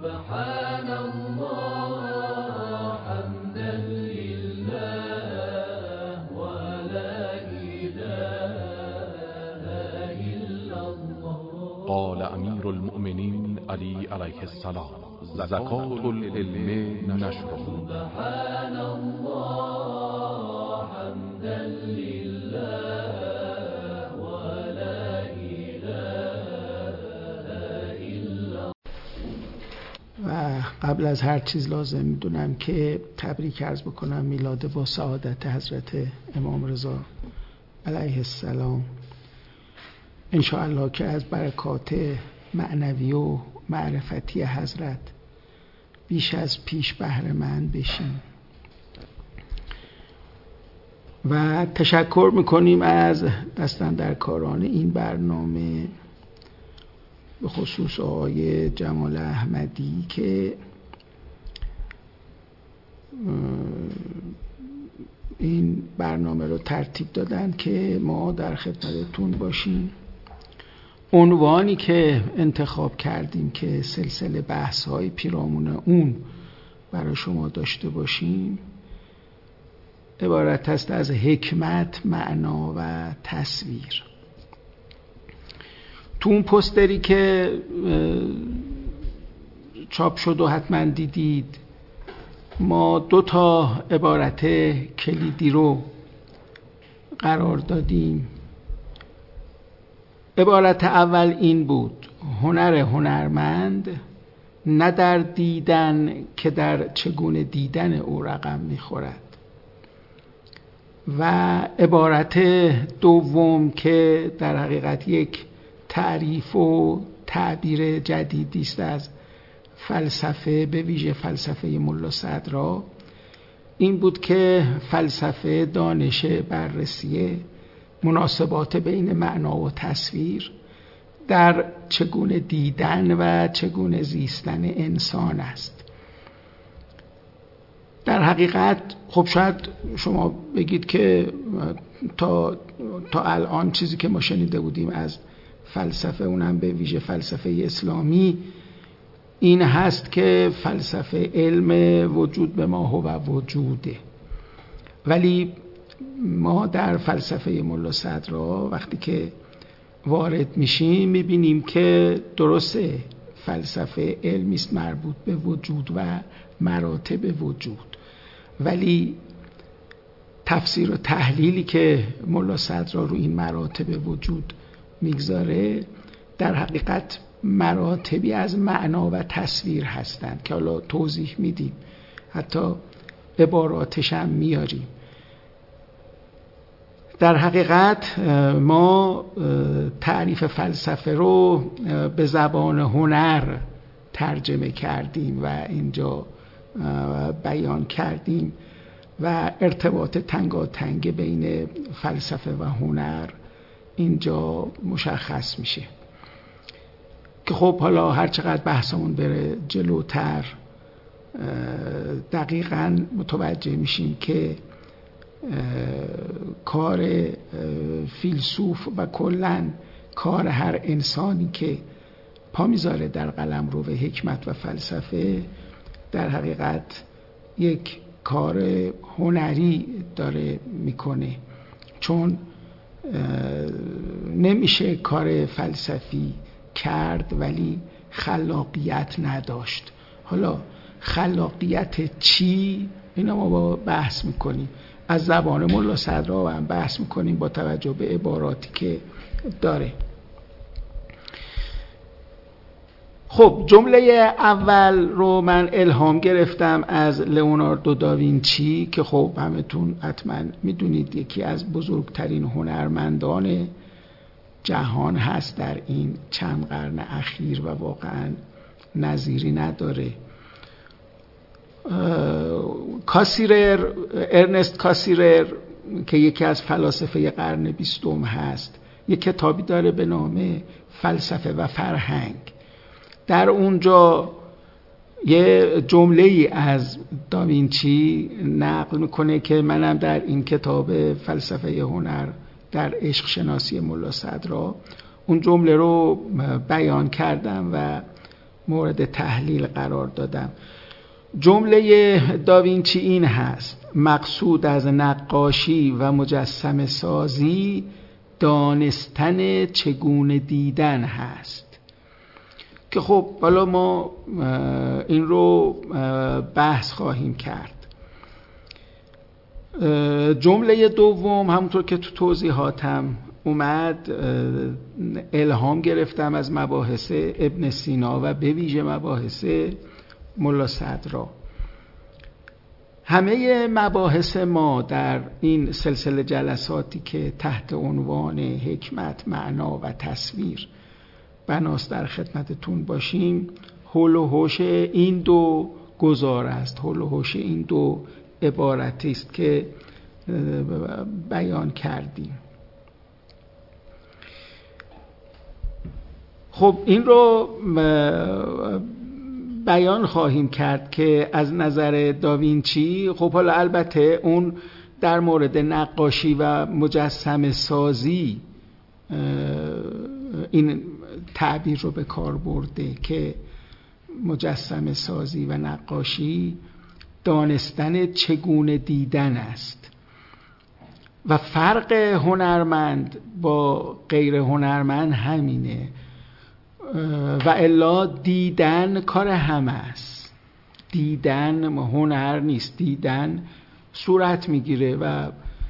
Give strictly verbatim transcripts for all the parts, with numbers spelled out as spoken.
سبحان الله حمدا لله ولا إله إلا الله. قال امیر المؤمنین علی علیه السلام: زکات العلم نشره. سبحان الله حمدا لله ولا إله إلا. و قبل از هر چیز لازم میدونم که تبریک عرض بکنم میلاد با سعادت حضرت امام رضا علیه السلام. انشاءالله که از برکات معنوی و معرفتی حضرت بیش از پیش بهره مند بشیم. و تشکر میکنیم از دستاندرکاران این برنامه، به خصوص آقای جمال احمدی که این برنامه رو ترتیب دادن که ما در خدمتتون باشیم. عنوانی که انتخاب کردیم که سلسله بحث های پیرامون اون برای شما داشته باشیم عبارت است از حکمت، معنا و تصویر. تو اون پوستری که چاپ شد و حتما دیدید ما دو تا عبارت کلیدی رو قرار دادیم. عبارت اول این بود: هنر هنرمند نه در دیدن که در چگونه دیدن او رقم میخورد. و عبارت دوم که در حقیقت یک تعریف و تعبیر جدیدی است از فلسفه، به ویژه فلسفه ملا صدرا، این بود که فلسفه دانش بررسی مناسبات بین معنا و تصویر در چگونه دیدن و چگونه زیستن انسان است. در حقیقت خب شاید شما بگید که تا تا الان چیزی که ما شنیده بودیم از فلسفه، اونم به ویژه فلسفه اسلامی، این هست که فلسفه علم وجود به ما هو وجوده. ولی ما در فلسفه ملا صدرا وقتی که وارد میشیم میبینیم که درسته فلسفه علمی است مربوط به وجود و مراتب وجود، ولی تفسیر و تحلیلی که ملا صدرا رو این مراتب وجود میگذاره در حقیقت مراتبی از معنا و تصویر هستند که حالا توضیح میدیم، حتی عباراتش هم میاریم. در حقیقت ما تعریف فلسفه رو به زبان هنر ترجمه کردیم و اینجا بیان کردیم و ارتباط تنگاتنگ بین فلسفه و هنر اینجا مشخص میشه که خب حالا هر چقدر بحثمون بره جلوتر دقیقاً متوجه میشیم که کار فیلسوف و کلاً کار هر انسانی که پا میذاره در قلمرو حکمت و فلسفه در حقیقت یک کار هنری داره میکنه، چون نمیشه کار فلسفی کرد ولی خلاقیت نداشت. حالا خلاقیت چی؟ اینا ما با بحث میکنیم، از زبان ملا صدرا هم بحث میکنیم با توجه به عباراتی که داره. خب جمله اول رو من الهام گرفتم از لئوناردو داوینچی که خب همتون حتما میدونید یکی از بزرگترین هنرمندان جهان هست در این چند قرن اخیر و واقعا نظیری نداره. کاسیرر، ارنست کاسیرر که یکی از فلاسفه قرن بیستم هست، یک کتابی داره به نام فلسفه و فرهنگ. در اونجا یه جمله ای از داوینچی نقل میکنه که منم در این کتاب فلسفه هنر در عشق شناسی ملا صدرا اون جمله رو بیان کردم و مورد تحلیل قرار دادم. جمله داوینچی این هست: مقصود از نقاشی و مجسمه سازی دانستن چگونه دیدن هست. که خب حالا ما این رو بحث خواهیم کرد. جمله دوم همونطور که تو توضیحاتم اومد، الهام گرفتم از مباحث ابن سینا و به ویژه مباحث ملا صدرا. همه مباحث ما در این سلسله جلساتی که تحت عنوان حکمت، معنا و تصویر بناست در خدمتتون باشیم، حول و حوش این دو گزار است، حول و حوش این دو عبارتی است که بیان کردیم. خب این رو بیان خواهیم کرد که از نظر داوینچی، خب حالا البته اون در مورد نقاشی و مجسمه سازی این تعبیر رو به کار برده که مجسمه سازی و نقاشی دانستن چگونه دیدن است و فرق هنرمند با غیر هنرمند همینه و الا دیدن کار همه است. دیدن هنر نیست، دیدن صورت میگیره و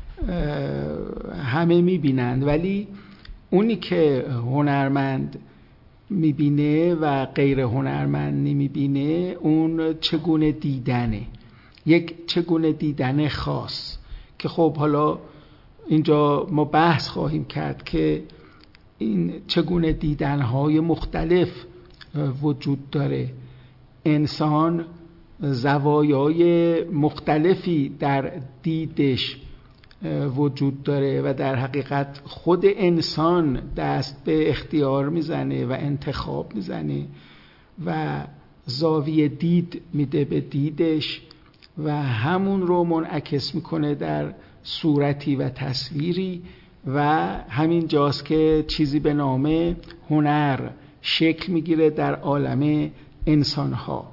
همه میبینند، ولی اونی که هنرمند میبینه و غیر هنرمند نمیبینه اون چگونه دیدنه، یک چگونه دیدن خاص که خب حالا اینجا ما بحث خواهیم کرد که این چگونه دیدنهای مختلف وجود داره. انسان زوایای مختلفی در دیدش وجود داره و در حقیقت خود انسان دست به اختیار میزنه و انتخاب میزنه و زاویه دید میده به دیدش و همون رو منعکس میکنه در صورتی و تصویری و همین جاست که چیزی به نام هنر شکل میگیره در عالم انسانها.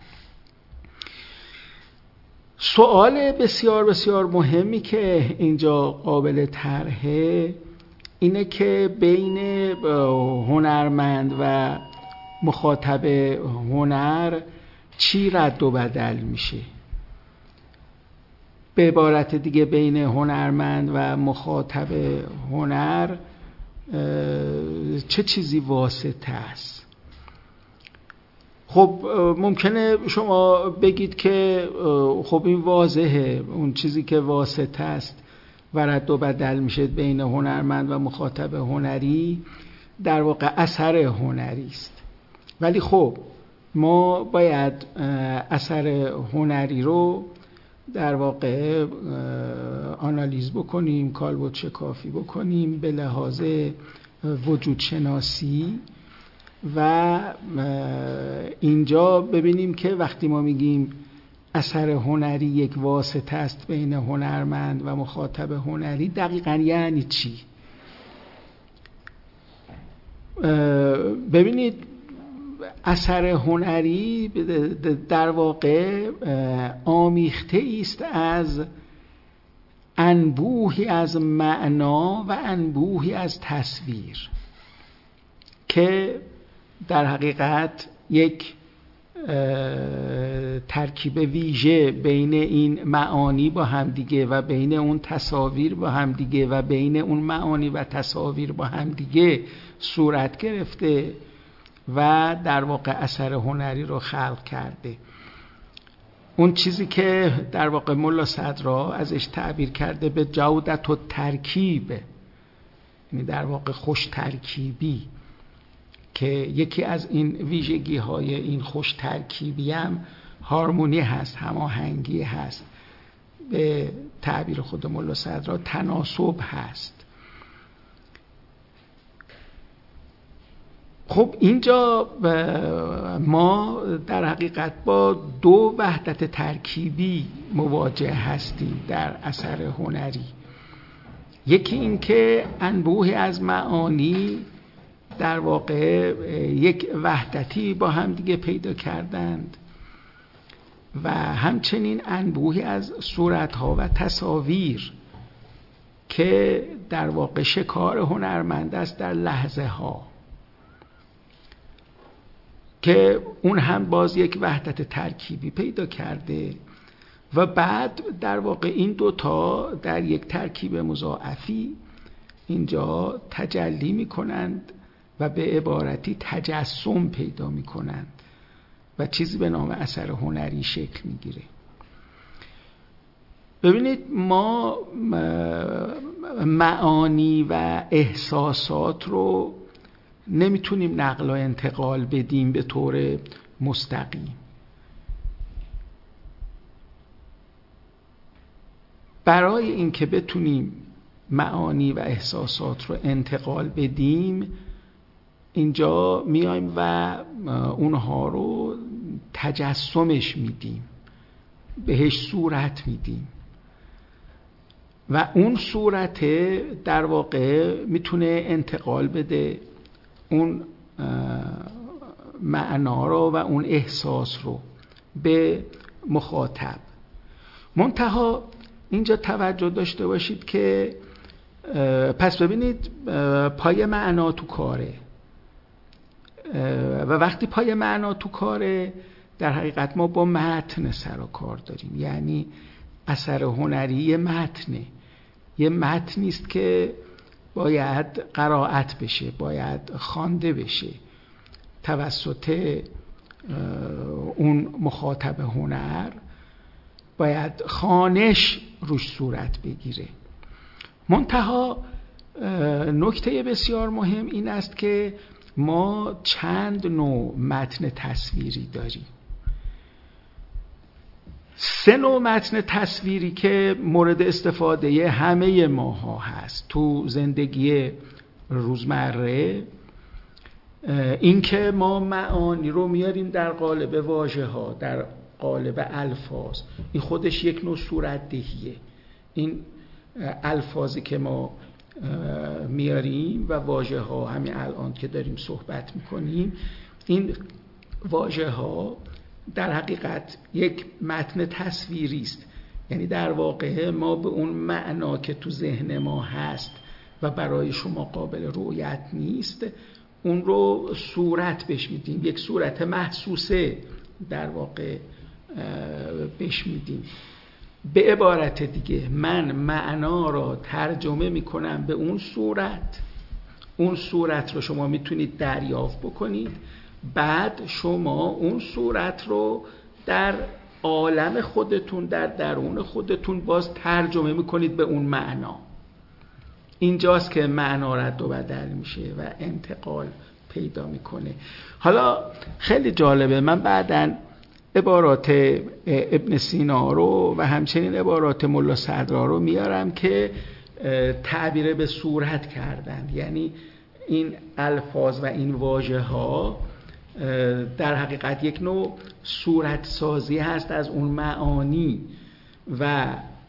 سوال بسیار بسیار مهمی که اینجا قابل طرحه اینه که بین هنرمند و مخاطب هنر چی رد و بدل میشه؟ به عبارت دیگه بین هنرمند و مخاطب هنر چه چیزی واسطه است؟ خب ممکنه شما بگید که خب این واضحه، اون چیزی که واسطه است و رد و بدل میشه بین هنرمند و مخاطب هنری در واقع اثر هنری است. ولی خب ما باید اثر هنری رو در واقع آنالیز بکنیم، کالبد شکافی بکنیم به لحاظ وجود شناسی و اینجا ببینیم که وقتی ما میگیم اثر هنری یک واسطه است بین هنرمند و مخاطب هنری دقیقاً یعنی چی؟ ببینید اثر هنری در واقع آمیخته است از انبوهی از معنا و انبوهی از تصویر که در حقیقت یک ترکیب ویژه بین این معانی با همدیگه و بین اون تصاویر با همدیگه و بین اون معانی و تصاویر با همدیگه صورت گرفته و در واقع اثر هنری رو خلق کرده. اون چیزی که در واقع ملا صدرا ازش تعبیر کرده به جودت و ترکیب، یعنی در واقع خوش ترکیبی، که یکی از این ویژگی های این خوش ترکیبی هم هارمونی هست، هماهنگی هست، به تعبیر خود ملا صدرا تناسب هست. خب اینجا ما در حقیقت با دو وحدت ترکیبی مواجه هستیم در اثر هنری. یکی این که انبوهی از معانی در واقع یک وحدتی با هم دیگه پیدا کردند و همچنین انبوهی از صورتها و تصاویر که در واقع شکار هنرمند است در لحظه ها، که اون هم باز یک وحدت ترکیبی پیدا کرده و بعد در واقع این دوتا در یک ترکیب مضاعفی اینجا تجلی می کنند و به عبارتی تجسم پیدا می کنند و چیزی به نام اثر هنری شکل می گیره. ببینید ما معانی و احساسات رو نمیتونیم نقل و انتقال بدیم به طور مستقیم. برای اینکه بتونیم معانی و احساسات رو انتقال بدیم اینجا میایم و اونها رو تجسمش میدیم، بهش صورت میدیم و اون صورت در واقع میتونه انتقال بده اون معنا رو و اون احساس رو به مخاطب. منتها اینجا توجه داشته باشید که پس ببینید پای معنا تو کاره و وقتی پای معنا تو کاره در حقیقت ما با متن سر و کار داریم، یعنی اثر هنری یه متنه، یه متنی است که باید قرائت بشه، باید خوانده بشه توسط اون مخاطب هنر، باید خوانش روش صورت بگیره. منتها نکته بسیار مهم این است که ما چند نوع متن تصویری داریم. سه نوع متن تصویری که مورد استفاده همه ماها هست تو زندگی روزمره. این که ما معانی رو میاریم در قالب واژه ها، در قالب الفاظ، این خودش یک نوع صورت دهیه. این الفاظی که ما میاریم و واژه ها همین الان که داریم صحبت میکنیم، این واژه ها در حقیقت یک متن تصویری است. یعنی در واقع ما به اون معنا که تو ذهن ما هست و برای شما قابل رؤیت نیست اون رو صورت بهش میدیم، یک صورت محسوسه در واقع بهش میدیم. به عبارت دیگه من معنا را ترجمه میکنم به اون صورت، اون صورت رو شما میتونید دریافت بکنید، بعد شما اون صورت رو در عالم خودتون، در درون خودتون باز ترجمه میکنید به اون معنا. اینجاست که معنا رد و بدل میشه و انتقال پیدا میکنه. حالا خیلی جالبه، من بعداً عبارات ابن سینا رو و همچنین عبارات ملا صدرا رو میارم که تعبیر به صورت کردن، یعنی این الفاظ و این واژه ها در حقیقت یک نوع صورت سازی هست از اون معانی و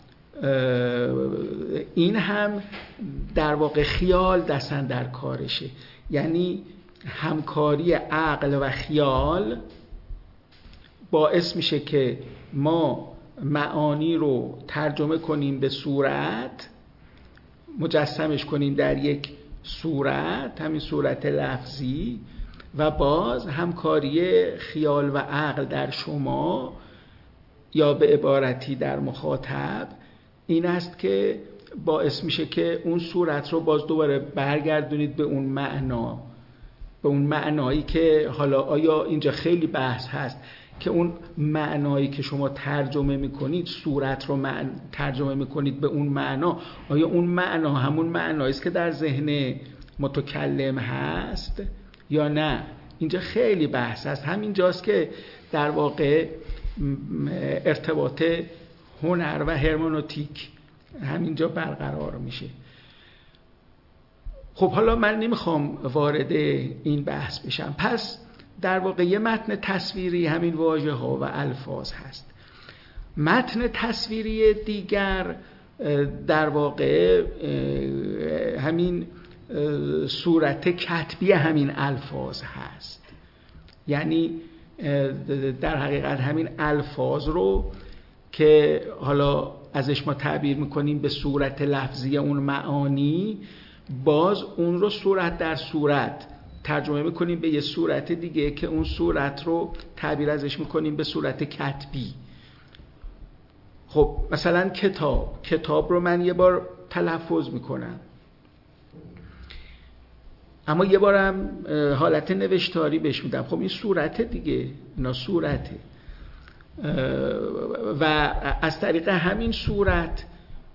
این هم در واقع خیال دستن در کارشه، یعنی همکاری عقل و خیال باعث میشه که ما معانی رو ترجمه کنیم به صورت، مجسمش کنیم در یک صورت، همین صورت لفظی، و باز همکاری خیال و عقل در شما یا به عبارتی در مخاطب این است که باعث میشه که اون صورت رو باز دوباره برگردونید به اون معنا، به اون معنایی که حالا آیا اینجا خیلی بحث هست که اون معنایی که شما ترجمه میکنید، صورت رو معنی ترجمه میکنید به اون معنا، آیا اون معنا همون معنایی است که در ذهن متکلم هست یا نه؟ اینجا خیلی بحث هست. همینجاست که در واقع ارتباط هنر و هرمنوتیک همینجا برقرار میشه. خب حالا من نمیخوام وارد این بحث بشم. پس در واقع یه متن تصویری همین واژه ها و الفاظ هست. متن تصویری دیگر در واقع همین صورت کتبی همین الفاظ هست. یعنی در حقیقت همین الفاظ رو که حالا ازش ما تعبیر میکنیم به صورت لفظی اون معانی، باز اون رو صورت در صورت ترجمه میکنیم به یه صورت دیگه که اون صورت رو تعبیر ازش میکنیم به صورت کتبی. خب مثلا کتاب کتاب رو من یه بار تلفظ میکنم، اما یه بارم حالت نوشتاری بهش میدم. خب این صورت دیگه، اینا صورته و از طریق همین صورت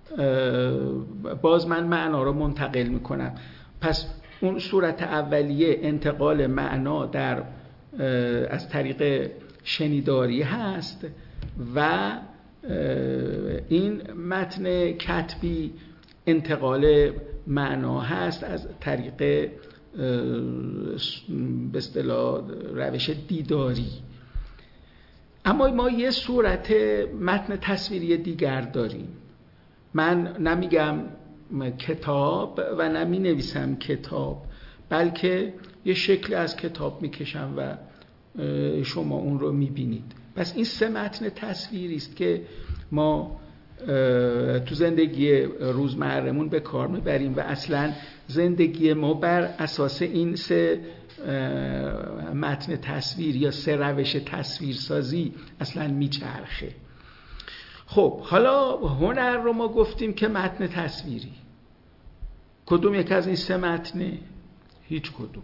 باز من معنا رو منتقل میکنم. پس اون صورت اولیه انتقال معنا در از طریق شنیداری هست و این متن کتبی انتقال معنا هست از طریق به اصطلاح روش دیداری. اما ما یه صورت متن تصویری دیگر داریم. من نمیگم کتاب و نمی نویسم کتاب، بلکه یه شکل از کتاب میکشم و شما اون رو میبینید. پس این سه متن تصویری است که ما تو زندگی روزمره‌مون به کار میبریم و اصلا زندگی ما بر اساس این سه متن تصویر یا سه روش تصویرسازی اصلا میچرخه. خب حالا هنر رو ما گفتیم که متن تصویری. کدوم یک از این سه متنه؟ هیچ کدوم.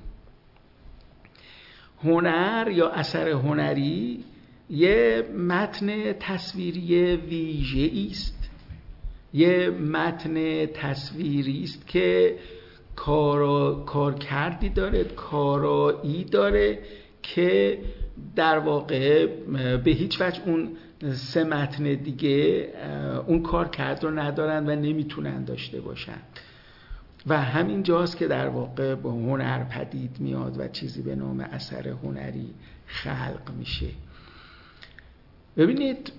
هنر یا اثر هنری یه متن تصویری ویژه‌ای است، یه متن تصویری است که کار کارکردی داره، کارایی داره که در واقع به هیچ وجه اون سه متن دیگه اون کارکرد رو ندارن و نمیتونن داشته باشن. و همین جاست که در واقع با هنر پدید میاد و چیزی به نام اثر هنری خلق میشه. ببینید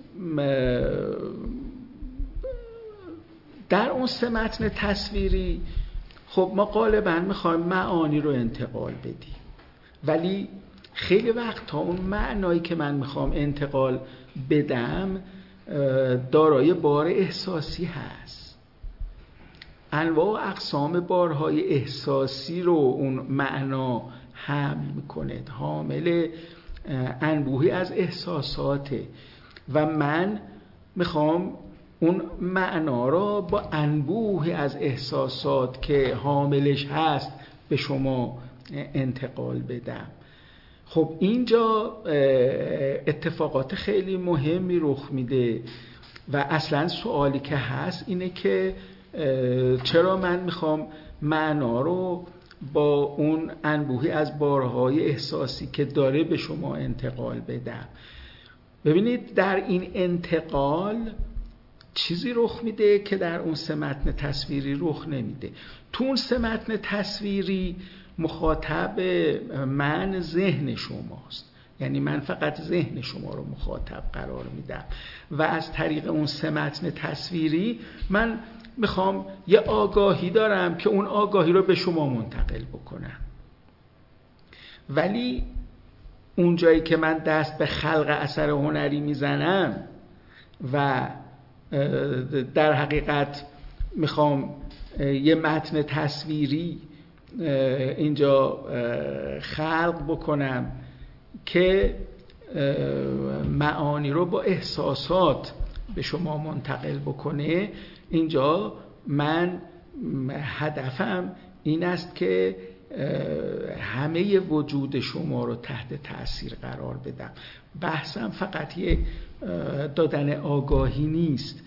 در اون سه متن تصویری خب ما غالبا میخوایم معانی رو انتقال بدیم، ولی خیلی وقت تا اون معنایی که من میخوام انتقال بدم دارای بار احساسی هست. انواع و اقسام بارهای احساسی رو اون معنا حمل میکنه، حامل انبوهی از احساساته و من میخوام اون معنا را با انبوهی از احساسات که حاملش هست به شما انتقال بدم. خب اینجا اتفاقات خیلی مهمی رخ میده و اصلا سوالی که هست اینه که چرا من میخوام معنا رو با اون انبوهی از بارهای احساسی که داره به شما انتقال بدم. ببینید در این انتقال چیزی رخ میده که در اون سه متن تصویری رخ نمیده. تو اون سه متن تصویری مخاطب من ذهن شماست، یعنی من فقط ذهن شما رو مخاطب قرار میدم و از طریق اون سه متن تصویری من میخوام یه آگاهی دارم که اون آگاهی رو به شما منتقل بکنم. ولی اون جایی که من دست به خلق اثر هنری میزنم و در حقیقت میخوام یه متن تصویری اینجا خلق بکنم که معانی رو با احساسات به شما منتقل بکنه، اینجا من هدفم این است که همه وجود شما رو تحت تأثیر قرار بدم. بحثم فقط یک دادن آگاهی نیست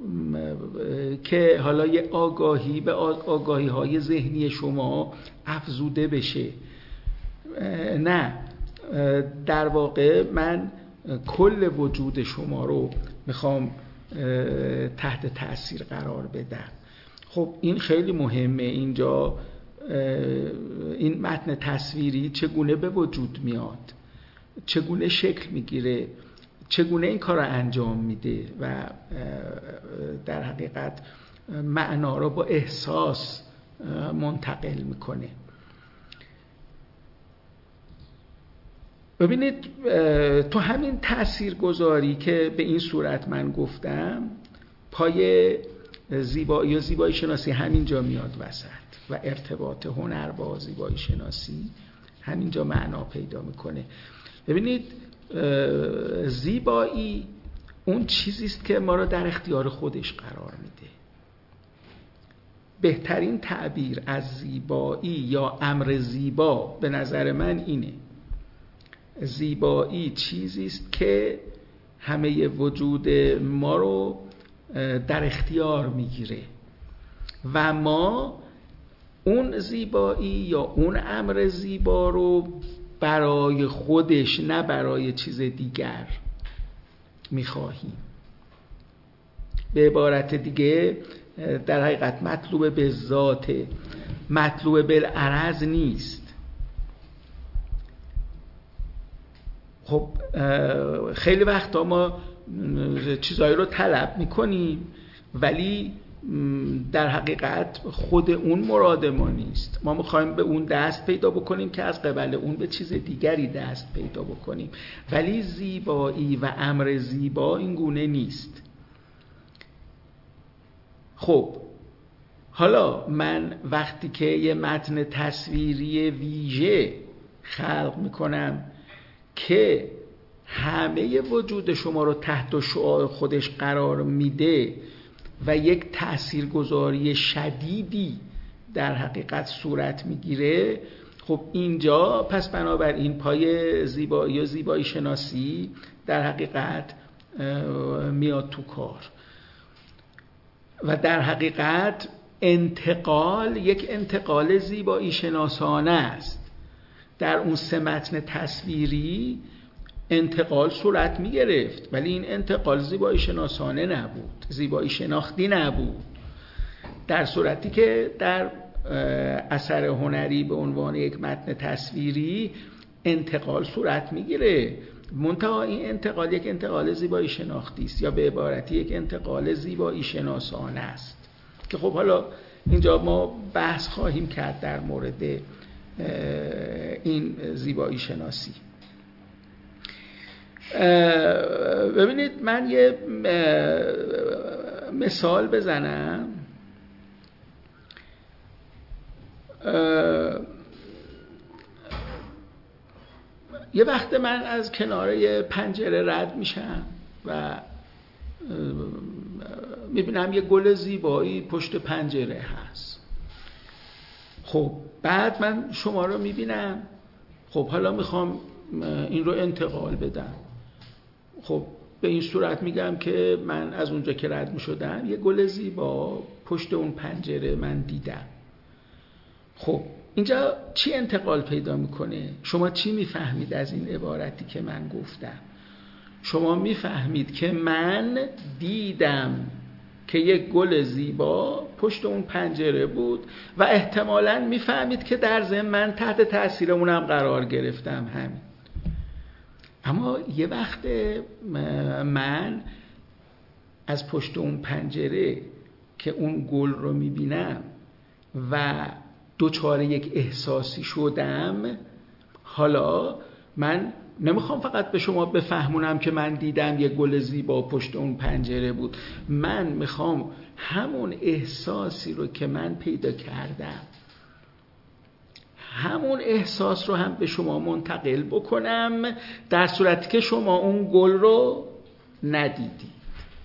که حالا یه آگاهی به آگاهی های ذهنی شما افزوده بشه. نه، در واقع من کل وجود شما رو میخوام تحت تأثیر قرار بدم. خب این خیلی مهمه. اینجا این متن تصویری چگونه به وجود میاد، چگونه شکل میگیره، چگونه این کار رو انجام میده و در حقیقت معنا رو با احساس منتقل میکنه. ببینید تو همین تاثیرگذاری که به این صورت من گفتم، پای زیبایی و زیبایی شناسی همینجا میاد وسط و ارتباط هنر با زیبایی شناسی همینجا معنا پیدا میکنه. ببینید زیبایی اون چیزی است که ما رو در اختیار خودش قرار میده. بهترین تعبیر از زیبایی یا امر زیبا به نظر من اینه: زیبایی چیزی است که همه وجود ما رو در اختیار میگیره و ما اون زیبایی یا اون امر زیبا رو برای خودش نه برای چیز دیگر میخواهیم. به عبارت دیگه در حقیقت مطلوب به ذات، مطلوب بالعرض نیست. خب خیلی وقتا ما چیزایی رو طلب میکنیم ولی در حقیقت خود اون مراد ما نیست. ما میخوایم به اون دست پیدا بکنیم که از قبل اون به چیز دیگری دست پیدا بکنیم، ولی زیبایی و امر زیبا این گونه نیست. خب حالا من وقتی که یه متن تصویری ویژه خلق میکنم که همه وجود شما رو تحت شعاع خودش قرار میده و یک تاثیرگذاری شدیدی در حقیقت صورت میگیره، خب اینجا پس بنابراین پای زیبایی و زیبایی شناسی در حقیقت میاد تو کار و در حقیقت انتقال یک انتقال زیبایی شناسانه است. در اون سه متن تصویری انتقال صورت می گرفت ولی این انتقال زیبایی شناسانه نبود، زیبایی شناختی نبود، در صورتی که در اثر هنری به عنوان یک متن تصویری انتقال صورت می گیره. منتها این انتقال یک انتقال زیبایی شناختی است یا به عبارتی یک انتقال زیبایی شناسانه است که خب حالا اینجا ما بحث خواهیم کرد در مورد این زیبایی شناسی. ببینید من یه مثال بزنم. یه وقت من از کناره پنجره رد میشم و میبینم یه گل زیبایی پشت پنجره هست. خب بعد من شما رو میبینم، خب حالا میخوام این رو انتقال بدم. خب به این صورت میگم که من از اونجا که رد میشدم یه گل زیبا پشت اون پنجره من دیدم. خب اینجا چی انتقال پیدا میکنه؟ شما چی میفهمید از این عبارتی که من گفتم؟ شما میفهمید که من دیدم که یک گل زیبا پشت اون پنجره بود و احتمالاً میفهمید که در ضمن من تحت تأثیر اونم قرار گرفتم همین. اما یه وقت من از پشت اون پنجره که اون گل رو میبینم و دوچار یک احساسی شدم، حالا من نمیخوام فقط به شما بفهمونم که من دیدم یه گل زیبا پشت اون پنجره بود، من میخوام همون احساسی رو که من پیدا کردم همون احساس رو هم به شما منتقل بکنم، در صورتی که شما اون گل رو ندیدید.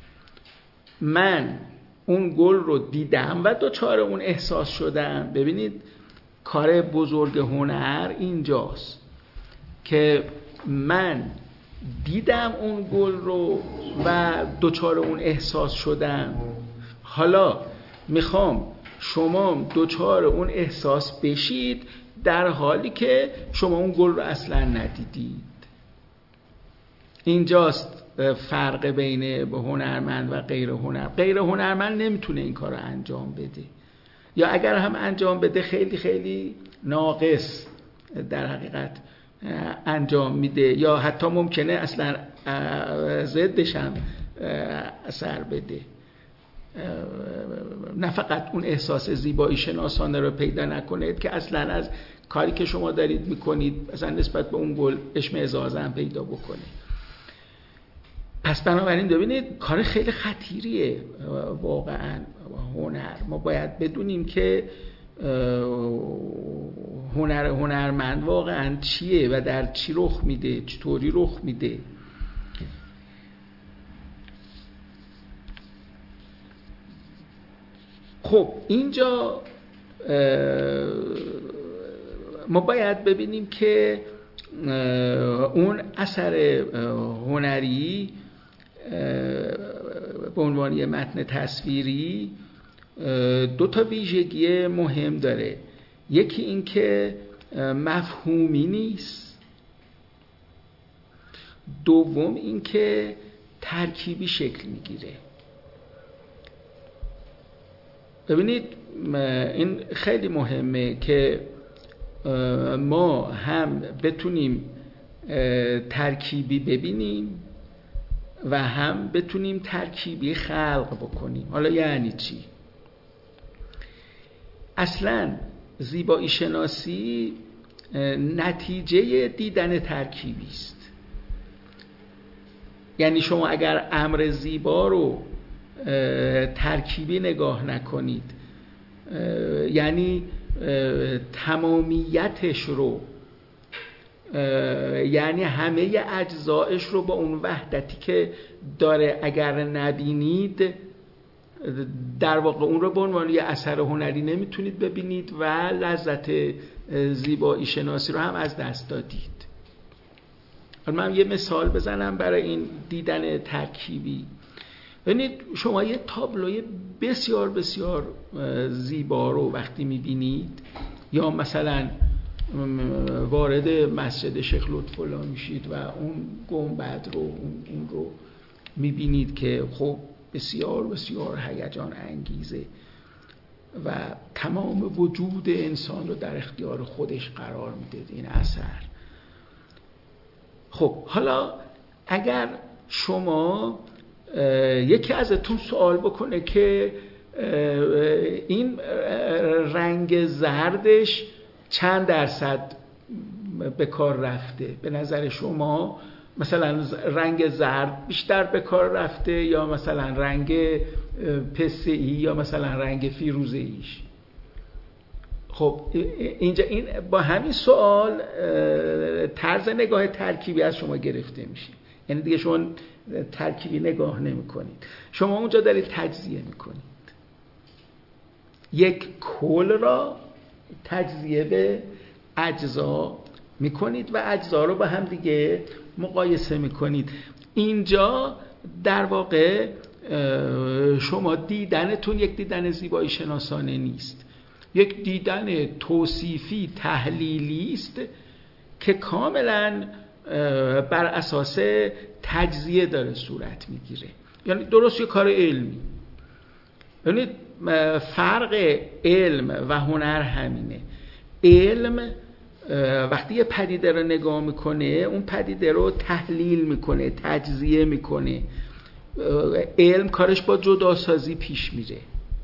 من اون گل رو دیدم و دوچار اون احساس شدم. ببینید کار بزرگ هنر اینجاست که من دیدم اون گل رو و دوچار اون احساس شدم، حالا میخوام شما دوچار اون احساس بشید در حالی که شما اون گل رو اصلا ندیدید. اینجاست فرق بین هنرمند و غیر هنر. غیر هنرمند نمیتونه این کار رو انجام بده، یا اگر هم انجام بده خیلی خیلی ناقص در حقیقت انجام میده، یا حتی ممکنه اصلا ضدش هم اثر بده. نه فقط اون احساس زیبایی شناسانه رو پیدا نکنید که اصلا از کاری که شما دارید میکنید مثلا نسبت به اون گل اشمئزاز هم پیدا بکنید. پس بنابراین ببینید کار خیلی خطیریه واقعا هنر. ما باید بدونیم که هنر هنرمند واقعا چیه و در چی رخ میده، چطوری رخ میده. خب اینجا ما باید ببینیم که اون اثر هنری به عنوان یه متن تصویری دو تا ویژگی مهم داره. یکی این که مفهومی نیست، دوم این که ترکیبی شکل میگیره. ببینید این خیلی مهمه که ما هم بتونیم ترکیبی ببینیم و هم بتونیم ترکیبی خلق بکنیم. حالا یعنی چی؟ اصلا زیبایی شناسی نتیجه دیدن ترکیبی است. یعنی شما اگر امر زیبا رو ترکیبی نگاه نکنید، یعنی تمامیتش رو، یعنی همه اجزایش رو با اون وحدتی که داره اگر نبینید، در واقع اون رو به عنوان یه اثر هنری نمیتونید ببینید و لذت زیبایی شناسی رو هم از دست دادید. من یه مثال بزنم برای این دیدن ترکیبی. ببینید شما یه تابلوی بسیار بسیار زیبا رو وقتی میبینید، یا مثلا وارد مسجد شیخ لطف‌الله میشید و اون گنبد رو اون رو میبینید که خب بسیار بسیار هیجان انگیزه و تمام وجود انسان رو در اختیار خودش قرار میده این اثر. خب حالا اگر شما یکی ازتون سوال بکنه که این رنگ زردش چند درصد به کار رفته، به نظر شما مثلا رنگ زرد بیشتر به کار رفته یا مثلا رنگ پسته ای یا مثلا رنگ فیروزه ایش؟ خب اینجا این با همین سوال طرز نگاه ترکیبی از شما گرفته میشه. یعنی دیگه شما ترکیبی نگاه نمی کنید، شما اونجا دارید تجزیه می کنید. یک کل را تجزیه به اجزا می کنید و اجزا رو با هم دیگه مقایسه می کنید. اینجا در واقع شما دیدنتون یک دیدن زیبایی شناسانه نیست، یک دیدن توصیفی تحلیلی است که کاملا بر اساس تجزیه داره صورت میگیره. یعنی درست یه کار علمی. یعنی فرق علم و هنر همینه. علم وقتی یه پدیده رو نگاه میکنه، اون پدیده رو تحلیل میکنه، تجزیه میکنه. علم کارش با جداسازی پیش میره.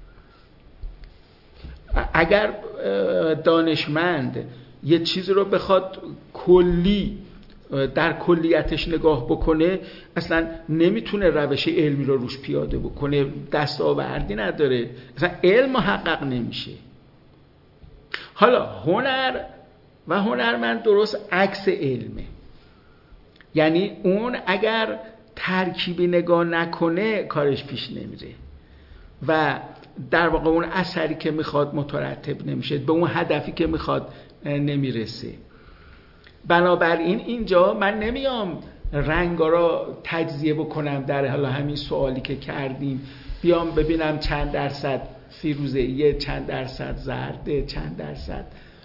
اگر دانشمند یه چیزی رو بخواد کلی در کلیتش نگاه بکنه، اصلا نمیتونه روش علمی رو روش پیاده بکنه، دستاوردی نداره، اصلا علم محقق نمیشه. حالا هنر و هنرمند درست عکس علمه. یعنی اون اگر ترکیبی نگاه نکنه کارش پیش نمیره و در واقع اون اثری که میخواد مترتب نمیشه، به اون هدفی که میخواد نمیرسه. بنابراین اینجا من نمیام رنگا را تجزیه بکنم در حالا همین سوالی که کردیم، بیام ببینم چند درصد فیروزه‌ایه، چند درصد زرده، چند درصد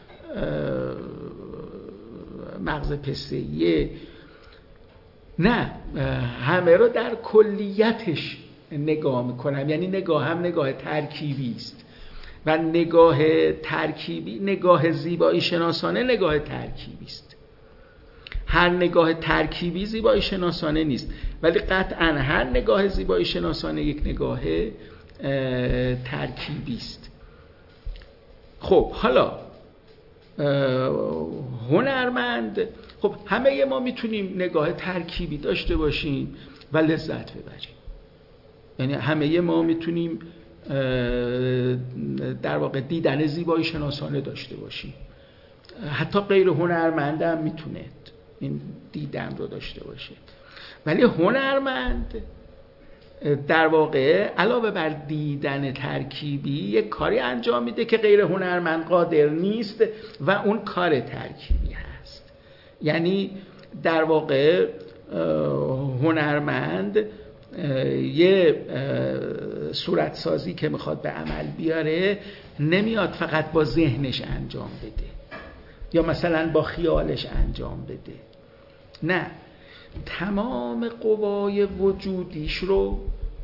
مغز پسته‌ایه. نه، همه رو در کلیتش نگاه میکنم. یعنی نگاه هم نگاه ترکیبی است و نگاه ترکیبی، نگاه زیبایی شناسانه نگاه ترکیبی است. هر نگاه ترکیبی زیبایی شناسانه نیست، ولی قطعا هر نگاه زیبایی شناسانه یک نگاه ترکیبی است. خب حالا هنرمند، خب همه ما میتونیم نگاه ترکیبی داشته باشیم و لذت ببریم، یعنی همه ما میتونیم در واقع دیدن زیبایی شناسانه داشته باشیم، حتی غیر هنرمند هم میتونه این دیدن رو داشته باشه. ولی هنرمند در واقع علاوه بر دیدن ترکیبی یک کاری انجام میده که غیر هنرمند قادر نیست و اون کار ترکیبی هست. یعنی در واقع هنرمند یه صورتسازی که میخواد به عمل بیاره نمیاد فقط با ذهنش انجام بده یا مثلا با خیالش انجام بده، نه، تمام قوای وجودیش رو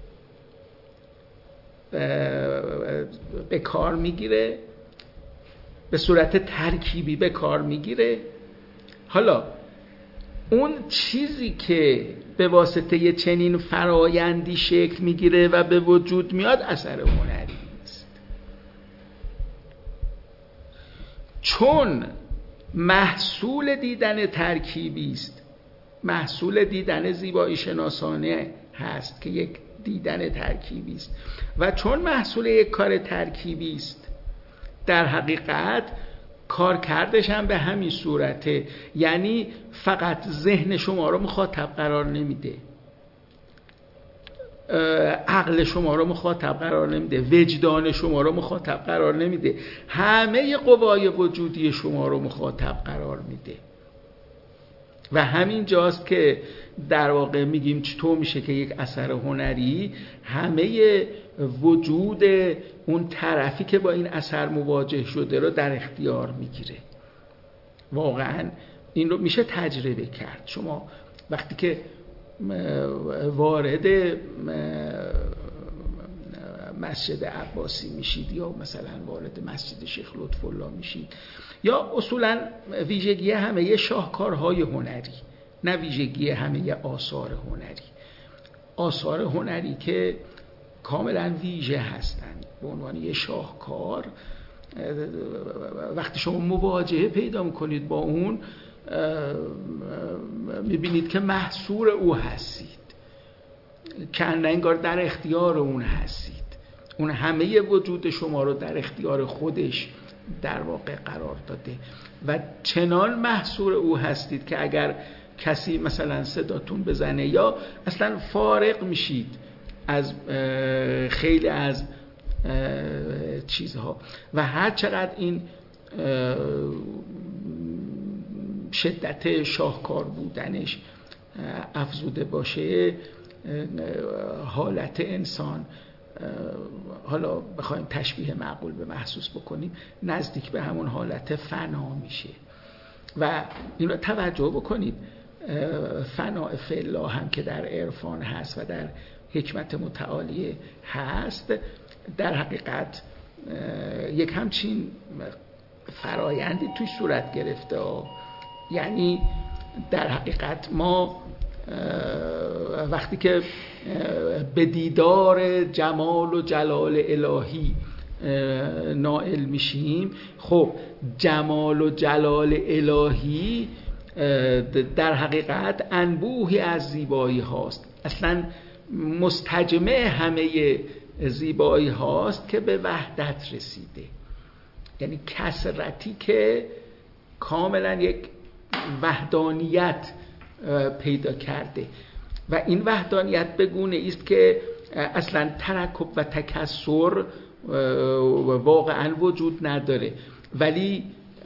به کار میگیره، به صورت ترکیبی به کار میگیره. حالا اون چیزی که به واسطه چنین فرایندی شکل میگیره و به وجود میاد اثر هنری است، چون محصول دیدن ترکیبی است، محصول دیدن زیبایی شناسانه هست که یک دیدن ترکیبی است و چون محصول یک کار ترکیبی است در حقیقت کار کردش هم به همین صورته، یعنی فقط ذهن شما رو مخاطب قرار نمیده، عقل شما رو مخاطب قرار نمیده، وجدان شما رو مخاطب قرار نمیده، همه قوای وجودی شما رو مخاطب قرار میده. و همین جاست که در واقع میگیم چطور میشه که یک اثر هنری همه وجود اون طرفی که با این اثر مواجه شده رو در اختیار میگیره. واقعا این رو میشه تجربه کرد. شما وقتی که وارد مسجد عباسی میشید یا مثلا وارد مسجد شیخ لطف الله میشید یا اصولا ویژگی همه شاهکارهای هنری، نه ویژگی همه آثار هنری، آثار هنری که کاملا ویژه هستند به عنوان یه شاهکار، وقتی شما مواجهه پیدا میکنید با اون میبینید که محصور او هستید، که انگار در اختیار اون هستید، اون همه وجود شما رو در اختیار خودش در واقع قرار داده و چنان محصور او هستید که اگر کسی مثلا صداتون بزنه یا اصلا فارغ میشید از خیلی از چیزها و هر چقدر این شدت شاهکار بودنش افزوده باشه، حالت انسان، حالا بخوایم تشبیه معقول به محسوس بکنیم، نزدیک به همون حالت فنا میشه. و این رو توجه بکنید، فناء فی الله هم که در عرفان هست و در حکمت متعالی هست، در حقیقت یک همچین فرایندی توی صورت گرفته. یعنی در حقیقت ما وقتی که به دیدار جمال و جلال الهی نائل میشیم، خب جمال و جلال الهی در حقیقت انبوهی از زیبایی هاست، اصلا مستجمع همه زیبایی هاست که به وحدت رسیده، یعنی کثرتی که کاملا یک وحدانیت پیدا کرده و این وحدانیت به گونه است که اصلا ترکب و تکثر واقعا وجود نداره، ولی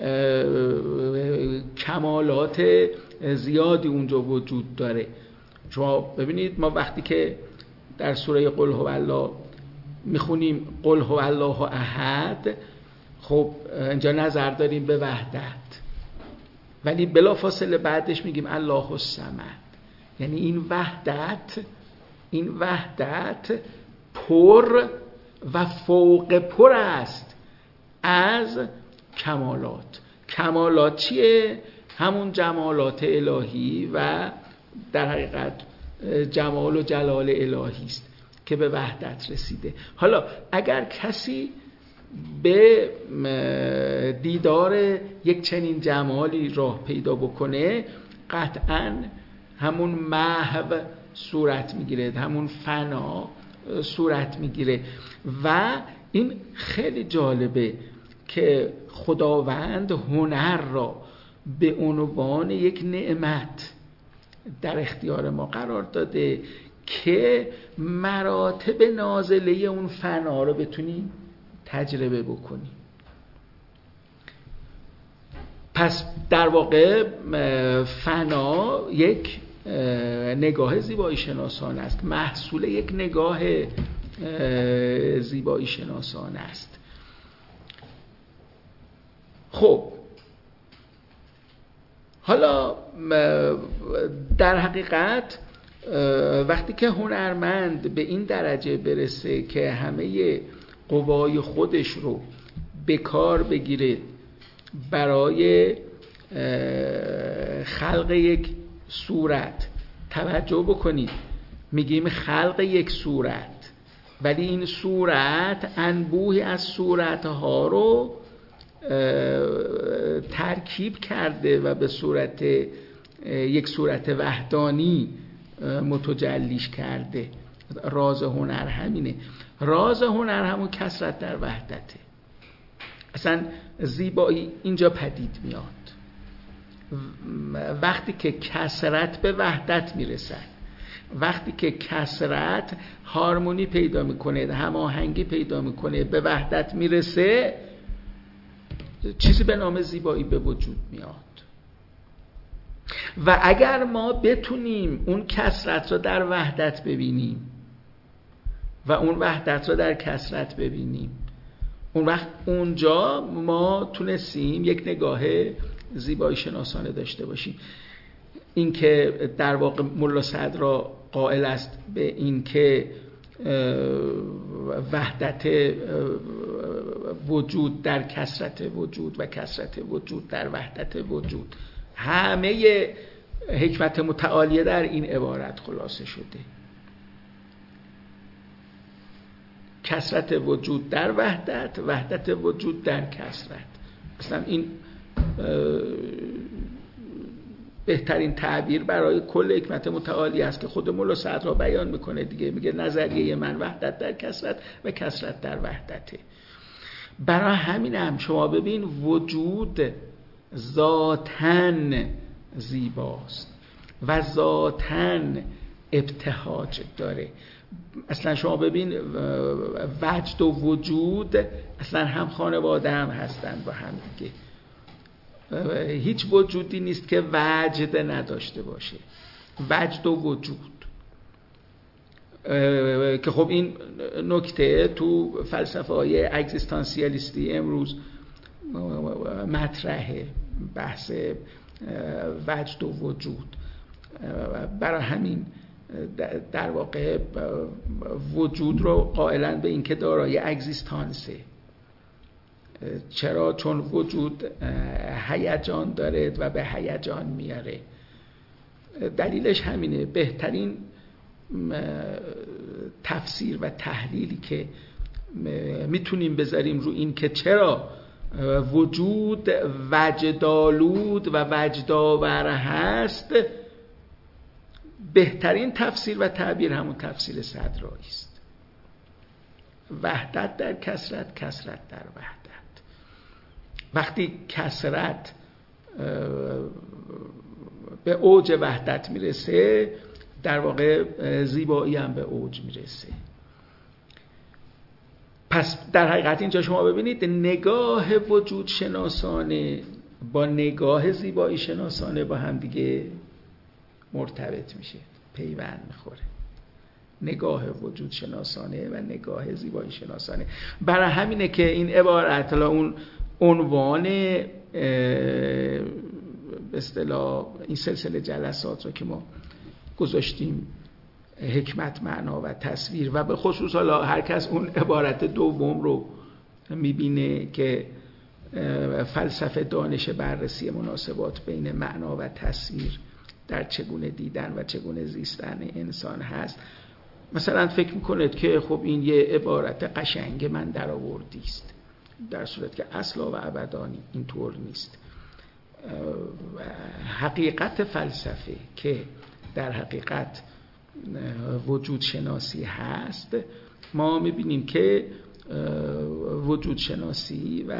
کمالات زیادی اونجا وجود داره. شما ببینید ما وقتی که در سوره قل هو الله میخونیم قل هو الله احد، خب اینجا نظر داریم به وحدت، ولی بلافاصله بعدش میگیم الله الصمد، یعنی این وحدت این وحدت پر و فوق پر است از کمالات. کمالات چیه؟ همون جمالات الهی و در حقیقت جمال و جلال الهی است. که به وحدت رسیده. حالا اگر کسی به دیدار یک چنین جمالی راه پیدا بکنه، قطعاً همون محو صورت میگیره، همون فنا صورت میگیره. و این خیلی جالبه که خداوند هنر را به عنوان یک نعمت در اختیار ما قرار داده که مراتب نازله اون فنا رو بتونیم تجربه بکنیم. پس در واقع فنا یک نگاه زیبایی شناسانه است، محصول یک نگاه زیبایی شناسانه است. خب حالا در حقیقت وقتی که هنرمند به این درجه برسه که همه قوای خودش رو به کار بگیره برای خلق یک صورت، توجه بکنید میگیم خلق یک صورت، ولی این صورت انبوهی از صورتها رو ترکیب کرده و به صورت یک صورت وحدانی متجلیش کرده. راز هنر همینه. راز هنر همون کثرت در وحدته. اصلا زیبایی اینجا پدید میاد وقتی که کثرت به وحدت میرسد، وقتی که کثرت هارمونی پیدا میکنه، هماهنگی پیدا میکنه، به وحدت میرسه، چیزی به نام زیبایی به وجود میاد. و اگر ما بتونیم اون کثرت رو در وحدت ببینیم و اون وحدت رو در کثرت ببینیم، اون وقت اونجا ما تونستیم یک نگاه زیبایی شناسانه داشته باشیم. این که در واقع ملا صدرا قائل است به این که وحدت وجود در کثرت وجود و کثرت وجود در وحدت وجود، همه حکمت متعالیه در این عبارت خلاصه شده. کثرت وجود در وحدت، وحدت وجود در کثرت. اصلا این بهترین تعبیر برای کل حکمت متعالی است که خود ملا صدرا بیان میکنه دیگه. میگه نظریه من وحدت در کثرت و کثرت در وحدته. برای همین هم شما ببین وجود ذاتاً زیباست و ذاتاً ابتهاج داره. اصلا شما ببین وجد و وجود اصلا هم خانواده هم هستن با هم دیگه. هیچ وجودی نیست که وجد نداشته باشه. وجد و وجود که خب این نکته تو فلسفه های اگزیستانسیالیستی امروز مطرحه، بحث وجد و وجود. برای همین در واقع وجود رو قائلن به این که دارای اگزیستانسه. چرا؟ چون وجود هیجان داره و به هیجان میاره. دلیلش همینه. بهترین تفسیر و تحلیلی که میتونیم بذاریم رو این که چرا وجود وجدالود و وجدآور هست، بهترین تفسیر و تعبیر همون تفسیر صدرایی است. وحدت در کثرت، کثرت در وحدت. وقتی کثرت به اوج وحدت میرسه، در واقع زیبایی هم به اوج میرسه. پس در حقیقت اینجا شما ببینید نگاه وجود شناسانه با نگاه زیبایی شناسانه با هم دیگه مرتبط میشه، پیوند میخوره. نگاه وجود شناسانه و نگاه زیبایی شناسانه. برای همینه که این عبارت، حالا اون عنوان به اصطلاح این سلسله جلسات رو که ما گذاشتیم، حکمت، معنا و تصویر، و به خصوص حالا هر کس اون عبارت دوم رو میبینه که فلسفه دانش بررسی مناسبات بین معنا و تصویر در چگونه دیدن و چگونه زیستن انسان هست، مثلا فکر میکنید که خب این یه عبارت قشنگ من در آوردی است، در صورت که اصلا و ابدانی اینطور نیست. حقیقت فلسفه که در حقیقت وجود شناسی هست، ما میبینیم که وجود شناسی و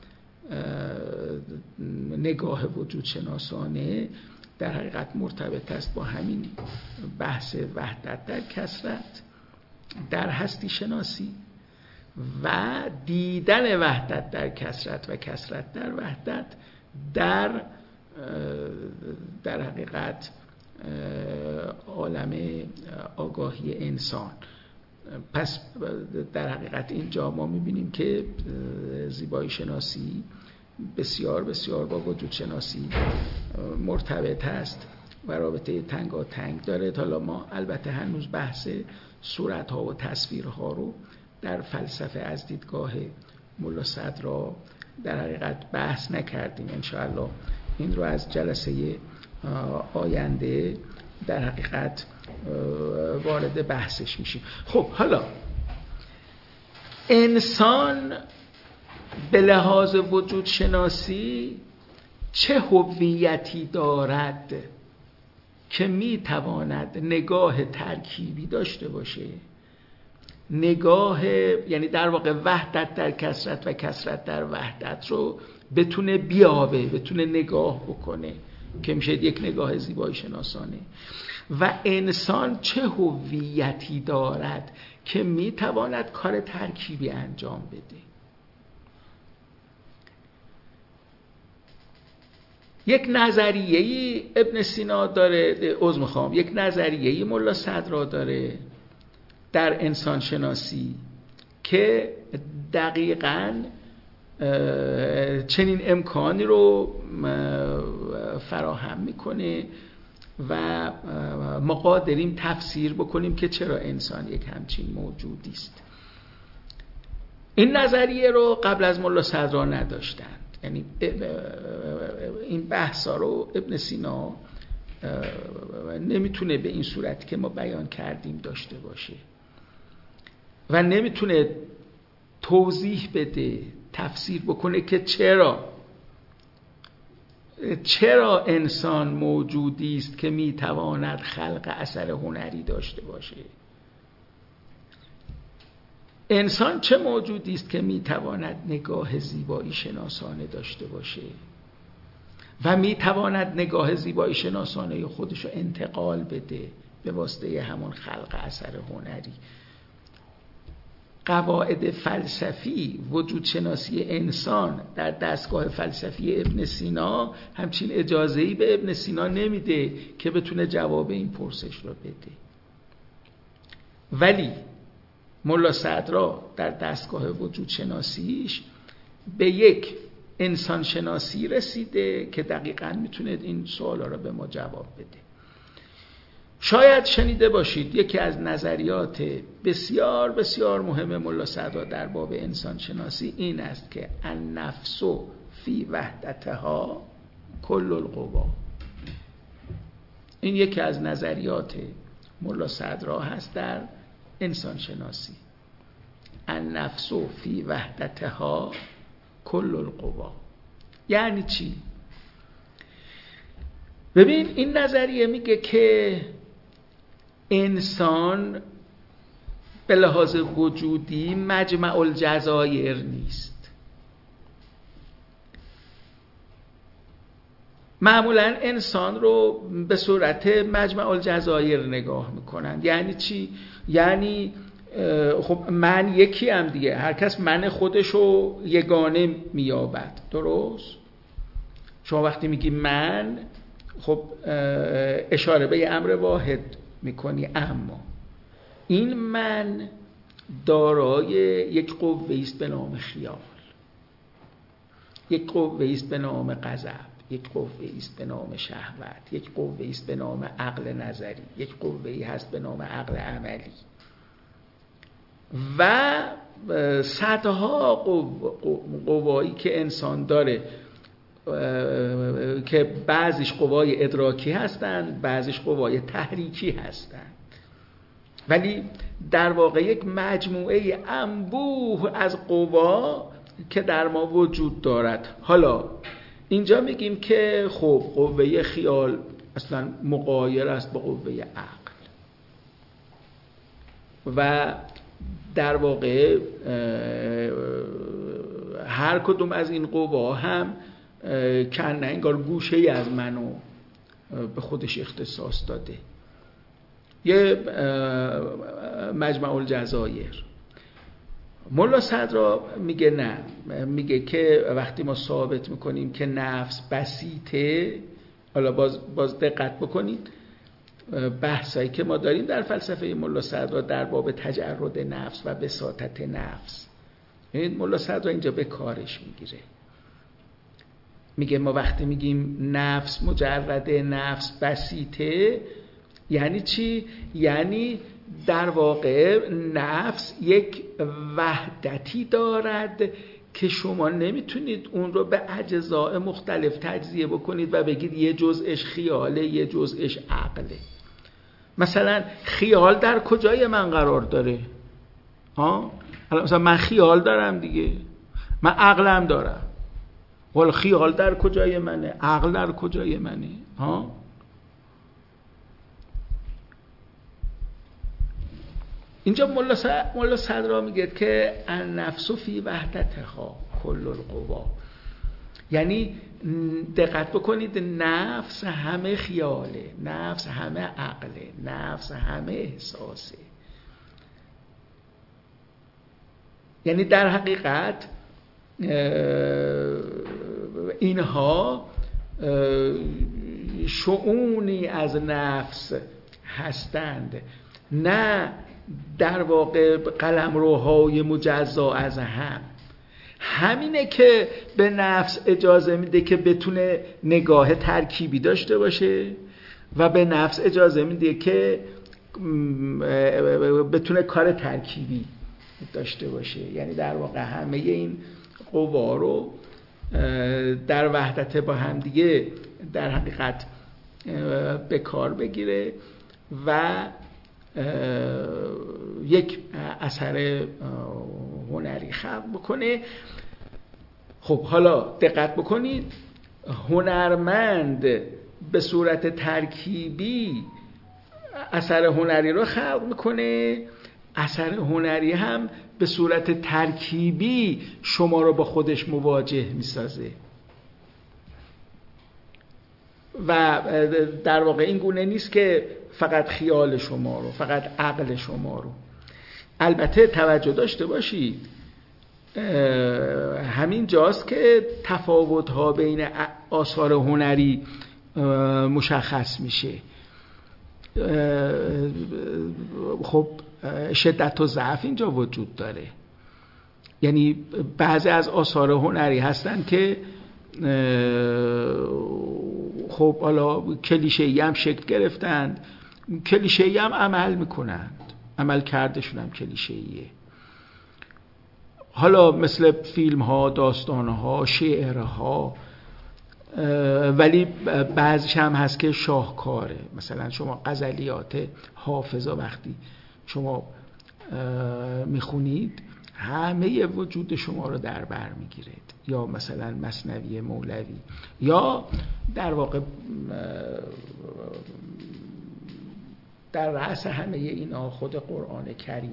نگاه وجود شناسانه در حقیقت مرتبط است با همین بحث وحدت در کثرت در هستی شناسی و دیدن وحدت در کثرت و کثرت در وحدت در در حقیقت عالم آگاهی انسان. پس در حقیقت اینجا ما میبینیم که زیبایی شناسی بسیار بسیار با وجود شناسی مرتبط است و رابطه تنگا تنگ داره. حالا ما البته هنوز بحث صورتها و تصویرها رو در فلسفه از دیدگاه ملا صدرا در حقیقت بحث نکردیم. انشاءالله این رو از جلسه آینده در حقیقت وارد بحثش میشیم. خب حالا انسان به لحاظ وجود شناسی چه هویتی دارد که میتواند نگاه ترکیبی داشته باشه؟ نگاه یعنی در واقع وحدت در کثرت و کثرت در وحدت رو بتونه بیابه، بتونه نگاه بکنه که میشه یک نگاه زیبایی شناسانه. و انسان چه هویتی دارد که میتواند کار ترکیبی انجام بده؟ یک نظریه‌ای ابن سینا داره، عذر میخوام، یک نظریه‌ای ملا صدرا داره در انسان شناسی که دقیقاً چنین امکانی رو فراهم میکنه و ما قادریم تفسیر بکنیم که چرا انسان یک همچین موجودی است. این نظریه رو قبل از ملا صدرا نداشتند، یعنی این بحثا رو ابن سینا نمیتونه به این صورتی که ما بیان کردیم داشته باشه و نمیتونه توضیح بده، تفسیر بکنه که چرا چرا انسان موجودی است که میتواند خلق اثر هنری داشته باشه. انسان چه موجودی است که میتواند نگاه زیبایی شناسانه داشته باشه و میتواند نگاه زیبایی شناسانه خودش رو انتقال بده به واسطه همون خلق اثر هنری. قواعد فلسفی وجود شناسی انسان در دستگاه فلسفی ابن سینا همچین اجازه‌ای به ابن سینا نمیده که بتونه جواب این پرسش رو بده. ولی ملا صدرا در دستگاه وجود شناسیش به یک انسان شناسی رسیده که دقیقاً میتونه این سوالا رو به ما جواب بده. شاید شنیده باشید یکی از نظریات بسیار بسیار مهم ملا صدرا در باب انسان شناسی این است که النفس فی وحدتها کل القوا. این یکی از نظریات ملا صدرا هست در انسان شناسی. النفس فی وحدتها کل القوا. یعنی چی؟ ببین این نظریه میگه که انسان به لحاظ وجودی مجمع الجزایر نیست. معمولا انسان رو به صورت مجمع الجزایر نگاه میکنن. یعنی چی؟ یعنی خب من یکی هم دیگه، هر کس من خودشو یگانه میابد. درست؟ شما وقتی میگی من، خب اشاره به یه امر واحد میکنی، اما این من دارای یک قوه است به نام خیال، یک قوه است به نام غضب، یک قوه است به نام شهوت، یک قوه است به نام عقل نظری، یک قوه هست به نام عقل عملی و صدها قوایی که انسان داره که بعضیش قوای ادراکی هستند، بعضیش قوای تحریکی هستند. ولی در واقع یک مجموعه انبوه از قوا که در ما وجود دارد. حالا اینجا میگیم که خب قوه خیال اصلا مغایر است با قوه عقل و در واقع هر کدوم از این قوا هم کنه انگار گوشه ای از منو به خودش اختصاص داده. یه مجمع الجزایر ملا صدرا میگه نه، میگه که وقتی ما ثابت میکنیم که نفس بسیطه، حالا باز, باز دقت بکنید بحثایی که ما داریم در فلسفه ملا صدرا در باب تجرد نفس و بساطت نفس، این ملا صدرا اینجا به کارش میگیره. میگه ما وقتی میگیم نفس مجرده، نفس بسیطه، یعنی چی؟ یعنی در واقع نفس یک وحدتی دارد که شما نمیتونید اون رو به اجزاء مختلف تجزیه بکنید و بگید یه جزءش خیاله یه جزءش عقله. مثلا خیال در کجای من قرار داره؟ ها؟ مثلا من خیال دارم دیگه، من عقلم دارم، ولی خیال در کجای منه؟ عقل در کجای منه؟ ها؟ اینجا ملا صدرا میگه که النفس فی وحدتها کل القوا، یعنی دقت بکنید نفس همه خیاله، نفس همه عقله، نفس همه احساسه. یعنی در حقیقت اینها شؤونی از نفس هستند، نه در واقع قلمروهای مجزا از هم. همینه که به نفس اجازه میده که بتونه نگاه ترکیبی داشته باشه و به نفس اجازه میده که بتونه کار ترکیبی داشته باشه. یعنی در واقع همه این قوا رو در وحدت با هم دیگه در حقیقت به کار بگیره و یک اثر هنری خلق بکنه. خب حالا دقت بکنید، هنرمند به صورت ترکیبی اثر هنری رو خلق میکنه، اثر هنری هم به صورت ترکیبی شما رو با خودش مواجه میسازه و در واقع این گونه نیست که فقط خیال شما رو، فقط عقل شما رو. البته توجه داشته باشید همین جاست که تفاوت‌ها بین آثار هنری مشخص میشه. خب شدت و ضعف اینجا وجود داره. یعنی بعضی از آثار هنری هستن که خب حالا کلیشه‌ای هم شکل گرفتند، کلیشه‌ای هم عمل میکنند، عمل کردشون هم کلیشه‌ایه. حالا مثل فیلم ها، داستان ها، شعر ها، ولی بعضیش هم هست که شاهکاره. مثلا شما غزلیات حافظ وقتی شما میخونید همه وجود شما رو در بر میگیرید، یا مثلا مثنوی مولوی، یا در واقع در رأس همه اینا خود قرآن کریم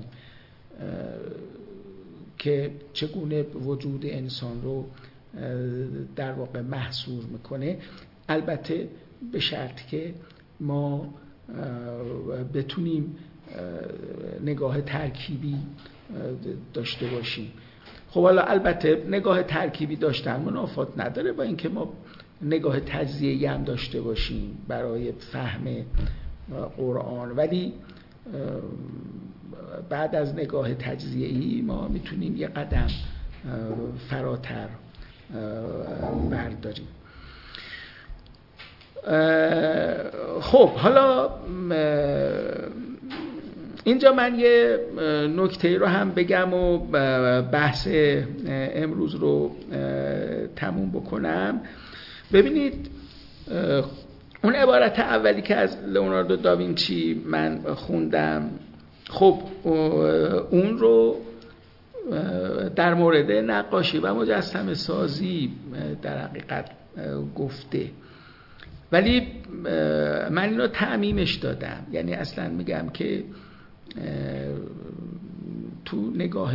که چگونه وجود انسان رو در واقع محصور میکنه. البته به شرطی که ما بتونیم نگاه ترکیبی داشته باشیم. خب حالا البته نگاه ترکیبی داشتن منافات نداره با اینکه ما نگاه تجزیه‌ای هم داشته باشیم برای فهم قرآن، ولی بعد از نگاه تجزیه‌ای ما میتونیم یه قدم فراتر برداریم. خب حالا اینجا من یه نکته رو هم بگم و بحث امروز رو تموم بکنم. ببینید اون عبارت اولی که از لئوناردو داوینچی من خوندم خب اون رو در مورد نقاشی و مجسمه سازی در حقیقت گفته، ولی من اینو تعمیمش دادم. یعنی اصلا میگم که تو نگاه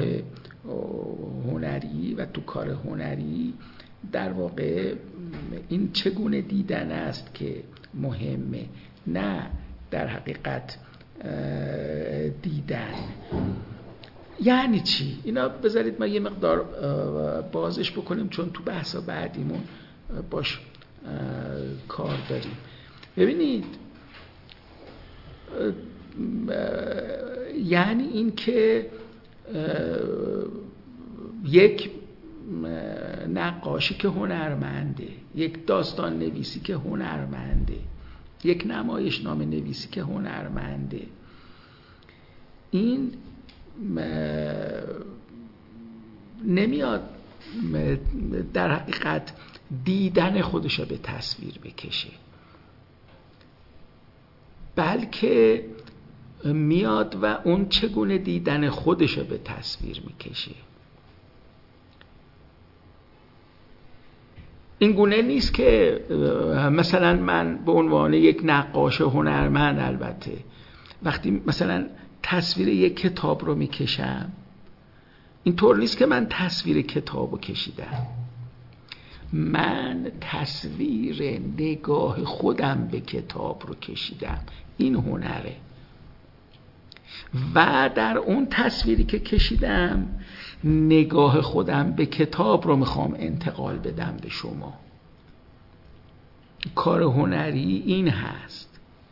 هنری و تو کار هنری در واقع این چگونه دیدن است که مهمه، نه در حقیقت دیدن. یعنی چی؟ اینا بذارید ما یه مقدار بازش بکنیم، چون تو بحثا بعدیمون باش کار داریم. ببینید، یعنی این که یک نقاشی که هنرمنده، یک داستان نویسی که هنرمنده، یک نمایش نامه نویسی که هنرمنده، این نمیاد در حقیقت دیدن خودشو به تصویر بکشه، بلکه میاد و اون چگونه دیدن خودشو به تصویر میکشه. این گونه نیست که مثلا من به عنوان یک نقاش هنرمند، البته وقتی مثلا تصویر یک کتاب رو میکشم، اینطور نیست که من تصویر کتاب رو کشیدم، من تصویر نگاه خودم به کتاب رو کشیدم. این هنره. و در اون تصویری که کشیدم نگاه خودم به کتاب رو میخوام انتقال بدم به شما. کار هنری این هست.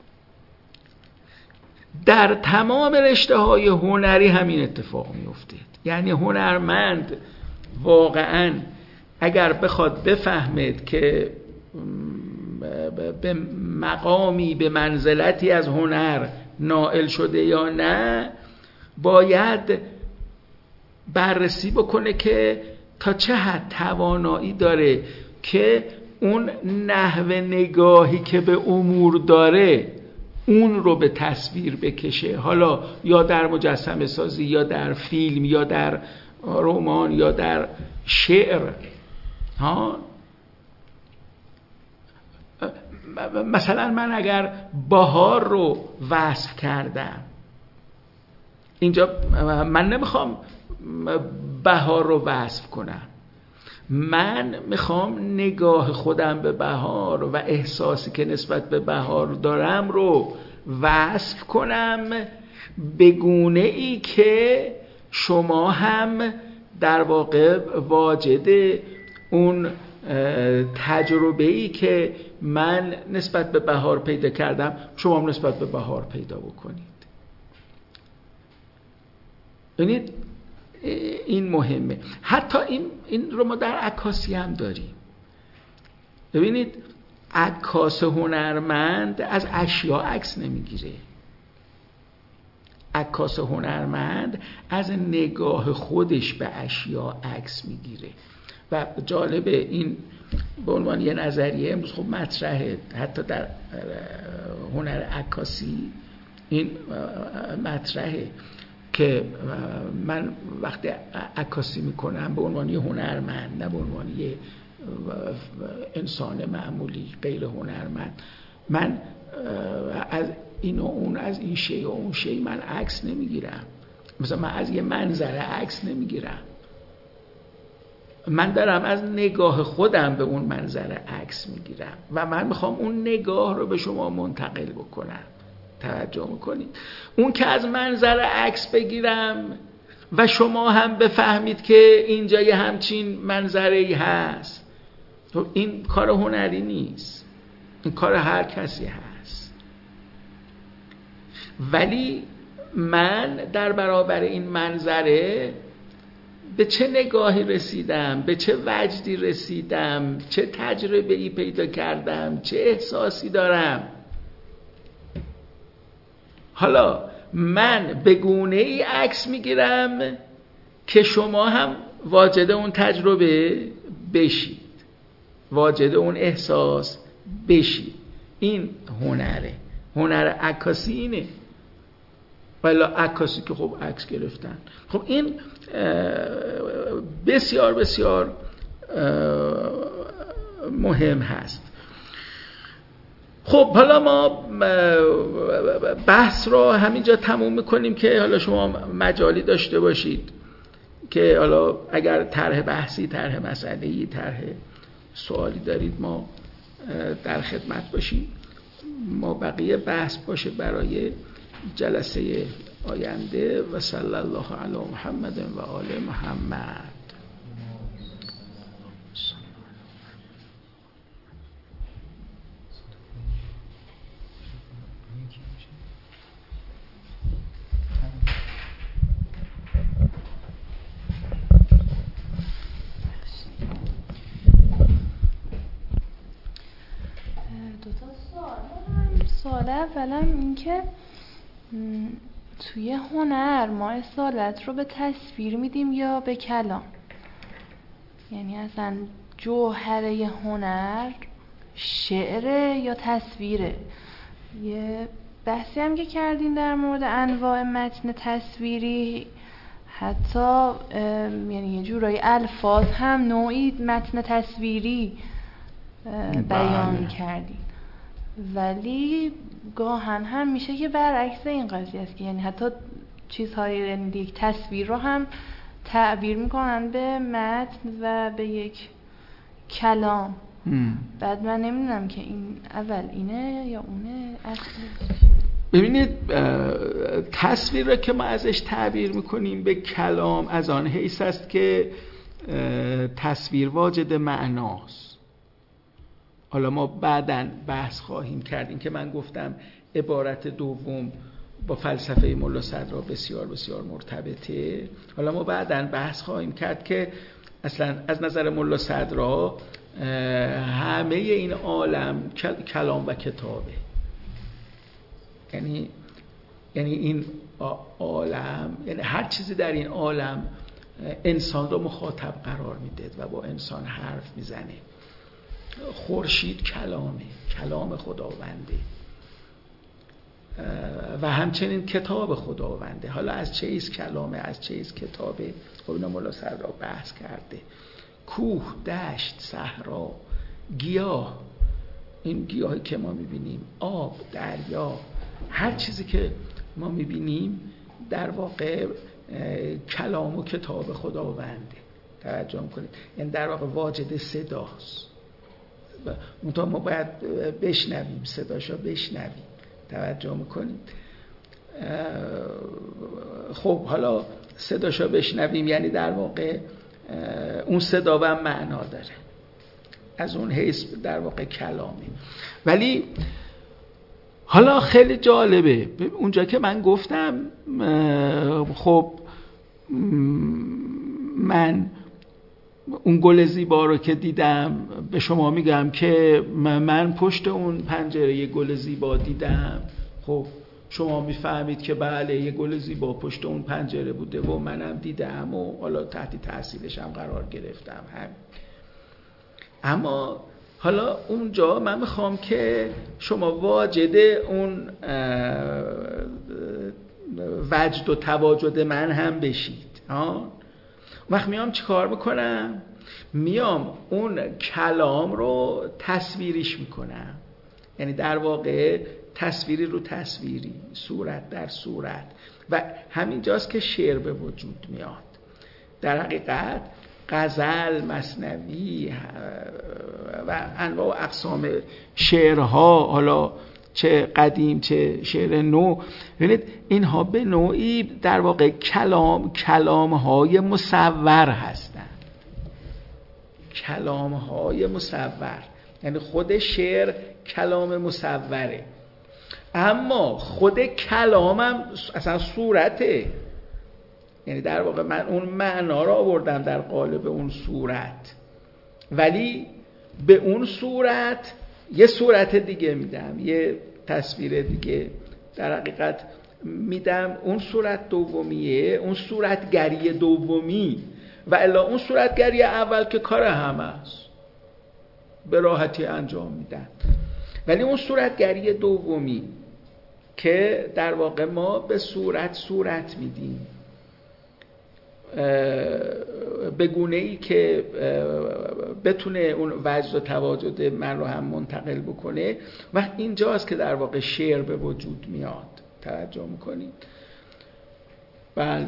در تمام رشته های هنری همین اتفاق میفته. یعنی هنرمند واقعاً اگر بخواد بفهمد که به مقامی، به منزلتی از هنر نائل شده یا نه، باید بررسی بکنه که تا چه حد توانایی داره که اون نحو نگاهی که به امور داره اون رو به تصویر بکشه، حالا یا در مجسمه سازی یا در فیلم یا در رمان یا در شعر. ها مثلا من اگر بهار رو وصف کردم، اینجا من نمیخوام بهار رو وصف کنم، من میخوام نگاه خودم به بهار و احساسی که نسبت به بهار دارم رو وصف کنم به گونه ای که شما هم در واقع واجد اون تجربه‌ای که من نسبت به بهار پیدا کردم شما هم نسبت به بهار پیدا بکنید. ببینید این مهمه. حتی این این رو ما در عکاسی هم داریم. ببینید عکاس هنرمند از اشیا عکس نمیگیره. عکاس هنرمند از نگاه خودش به اشیا عکس میگیره. و جالب این به عنوان یه نظریه امروز خب مطرحه، حتی در هنر عکاسی این مطرحه که من وقتی عکاسی میکنم به عنوان یه هنرمند، نه به عنوان یه انسان معمولی غیر هنرمند، من از این و اون، از این شی و اون شی من عکس نمیگیرم. مثلا من از یه منظره عکس نمیگیرم، من دارم از نگاه خودم به اون منظره عکس میگیرم و من میخوام اون نگاه رو به شما منتقل بکنم. توجه میکنید؟ اون که از منظره عکس بگیرم و شما هم بفهمید که اینجا یه همچین منظره‌ای هست، تو این کار هنری نیست، این کار هر کسی هست. ولی من در برابر این منظره به چه نگاهی رسیدم، به چه وجدی رسیدم، چه تجربه‌ای پیدا کردم، چه احساسی دارم. حالا من به گونه‌ای عکس میگیرم که شما هم واجد اون تجربه بشید، واجد اون احساس بشید. این هنره. هنر عکاسی اینه. ولی عکاسی که خب عکس گرفتن. خب این بسیار بسیار مهم هست. خب حالا ما بحث رو همینجا تموم میکنیم که حالا شما مجالی داشته باشید که حالا اگر طرح بحثی، طرح مسئله‌ای، طرح سوالی دارید ما در خدمت باشیم. ما بقیه بحث باشه برای جلسه آینده. و صلی الله علی محمد و آل محمد. سوال اولا این که توی هنر ما اصالت رو به تصویر میدیم یا به کلام؟ یعنی اصلا جوهره هنر شعره یا تصویره؟ یه بحثی هم که کردین در مورد انواع متن تصویری، حتی یعنی یه جورایی الفاظ هم نوعی متن تصویری بیان کردین، ولی گاهن هم میشه که برعکس این قضیه است که یعنی حتی چیزهای یعنی یک تصویر رو هم تعبیر میکنن به متن و به یک کلام. ام. بعد من نمیدونم که این اول اینه یا اونه اصلش. ببینید تصویر رو که ما ازش تعبیر میکنیم به کلام از آن حیث است که تصویر واجد معناست. حالا ما بعداً بحث خواهیم کرد. این که من گفتم عبارت دوم با فلسفه ملا صدرا بسیار بسیار مرتبطه. حالا ما بعداً بحث خواهیم کرد که اصلا از نظر ملا صدرا همه این عالم کلام و کتابه. یعنی یعنی این عالم، یعنی هر چیزی در این عالم انسان رو مخاطب قرار میده و با انسان حرف میزنه. خورشید کلامه، کلام خداونده و همچنین کتاب خداونده. حالا از چه ایست کلامه، از چه ایست کتابه، خب اینا مولا صدرا بحث کرده. کوه، دشت، صحرا، گیاه، این گیاهی که ما میبینیم، آب، دریا، هر چیزی که ما میبینیم در واقع کلام و کتاب خداونده. توجه میکنید؟ یعنی در واقع واجد صداست. منتها ما باید بشنویم، صداشو بشنویم. توجه میکنید؟ خب حالا صداشو بشنویم یعنی در واقع اون صدا هم معنا داره، از اون حیث در واقع کلامی. ولی حالا خیلی جالبه اونجا که من گفتم خب من اون گل زیبا رو که دیدم به شما میگم که من پشت اون پنجره یه گل زیبا دیدم. خب شما میفهمید که بله یه گل زیبا پشت اون پنجره بوده و منم دیدم و حالا تحت تاثیرش هم قرار گرفتم هم. اما حالا اونجا من میخوام که شما واجد اون وجد و تواجد من هم بشید. ها؟ وقت میام چی کار میکنم؟ میام اون کلام رو تصویریش میکنم. یعنی در واقع تصویری رو تصویری، صورت در صورت، و همینجاست که شعر به وجود میاد. در حقیقت غزل، مثنوی و انواع و اقسام شعرها، حالا چه قدیم چه شعر نو، ببینید اینها به نوعی در واقع کلام کلام‌های مصور هستند. کلام‌های مصور یعنی خود شعر کلام مصوره، اما خود کلامم اصلا صورته. یعنی در واقع من اون معنا رو آوردم در قالب اون صورت، ولی به اون صورت یه صورت دیگه میدم، یه تصویر دیگه در حقیقت میدم. اون صورت دومیه، اون صورتگری دومی، و الا اون صورتگری اول که کار همه است، به راحتی انجام میدن. ولی اون صورتگری دومی که در واقع ما به صورت صورت میدیم به گونه‌ای که بتونه اون وجد و تواجد من رو هم منتقل بکنه. وقت اینجاست که در واقع شعر به وجود میاد. توجه میکنید؟ بله.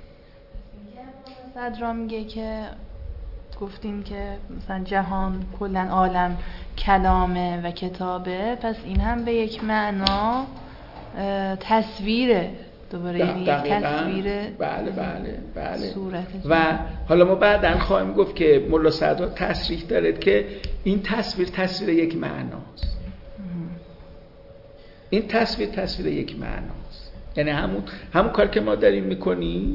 صدرا میگه که گفتین که مثلا جهان کلن عالم کلامه و کتابه، پس این هم به یک معنا تصویره دوباره، یعنی یک تصویر. بله بله بله. صورت و حالا ما بعداً خواهیم گفت که ملا صدرا تصریح دارد که این تصویر تصویر یک معناست. این تصویر تصویر یک معناست، یعنی همون همون کار که ما داریم میکنیم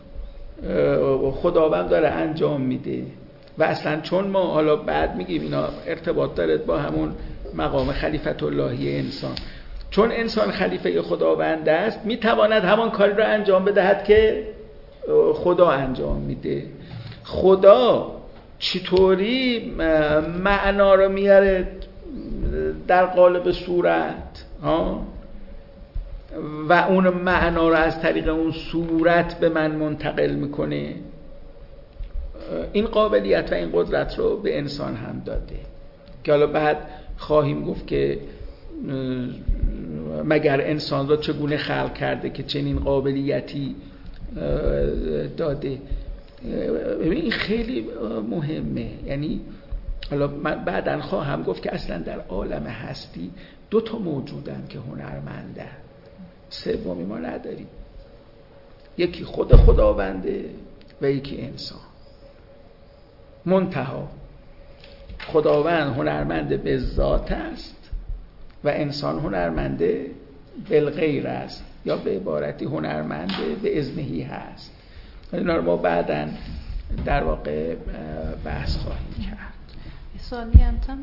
خداوند داره انجام میده. و اصلا چون ما حالا بعد میگیم اینا ارتباط داره با همون مقام خلیفت اللهی انسان، چون انسان خلیفه خداوند است میتواند همان کاری را انجام بدهد که خدا انجام میده. خدا چطوری معنا رو میاره در قالب صورت ها و اون معنا رو از طریق اون صورت به من منتقل میکنه؟ این قابلیت و این قدرت رو به انسان هم داده که حالا بعد خواهیم گفت که مگر انسان را چگونه خلق کرده که چنین قابلیتی داده. این خیلی مهمه. یعنی حالا من بعداً خواهم گفت که اصلا در عالم هستی دو تا موجودن که هنرمنده، سومی ما نداریم. یکی خود خداونده و یکی انسان. منتها خداوند هنرمند به ذات است و انسان هنرمند بالغیر است، یا به عبارتی هنرمند به اذنهی هست. اینا رو ما بعداً در واقع بحث خواهیم کرد. سوالی هم تم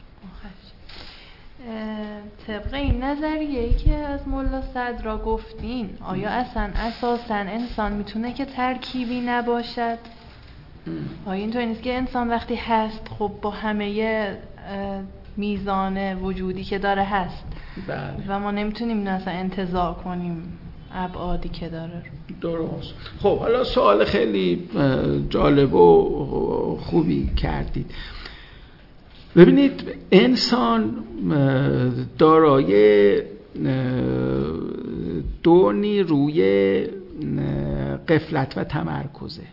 طبق این نظریه‌ای که از ملا صدرا گفتین، آیا اصلا اساساً انسان میتونه که ترکیبی نباشد؟ آیا اینطور نیست که انسان وقتی هست خب با همه میزان وجودی که داره هست؟ بله. و ما نمیتونیم اصلا انتزاع کنیم ابعادی که داره. درست. خب حالا سوال خیلی جالب و خوبی کردید. ببینید انسان دارای دو نیروی غفلت و تمرکزه.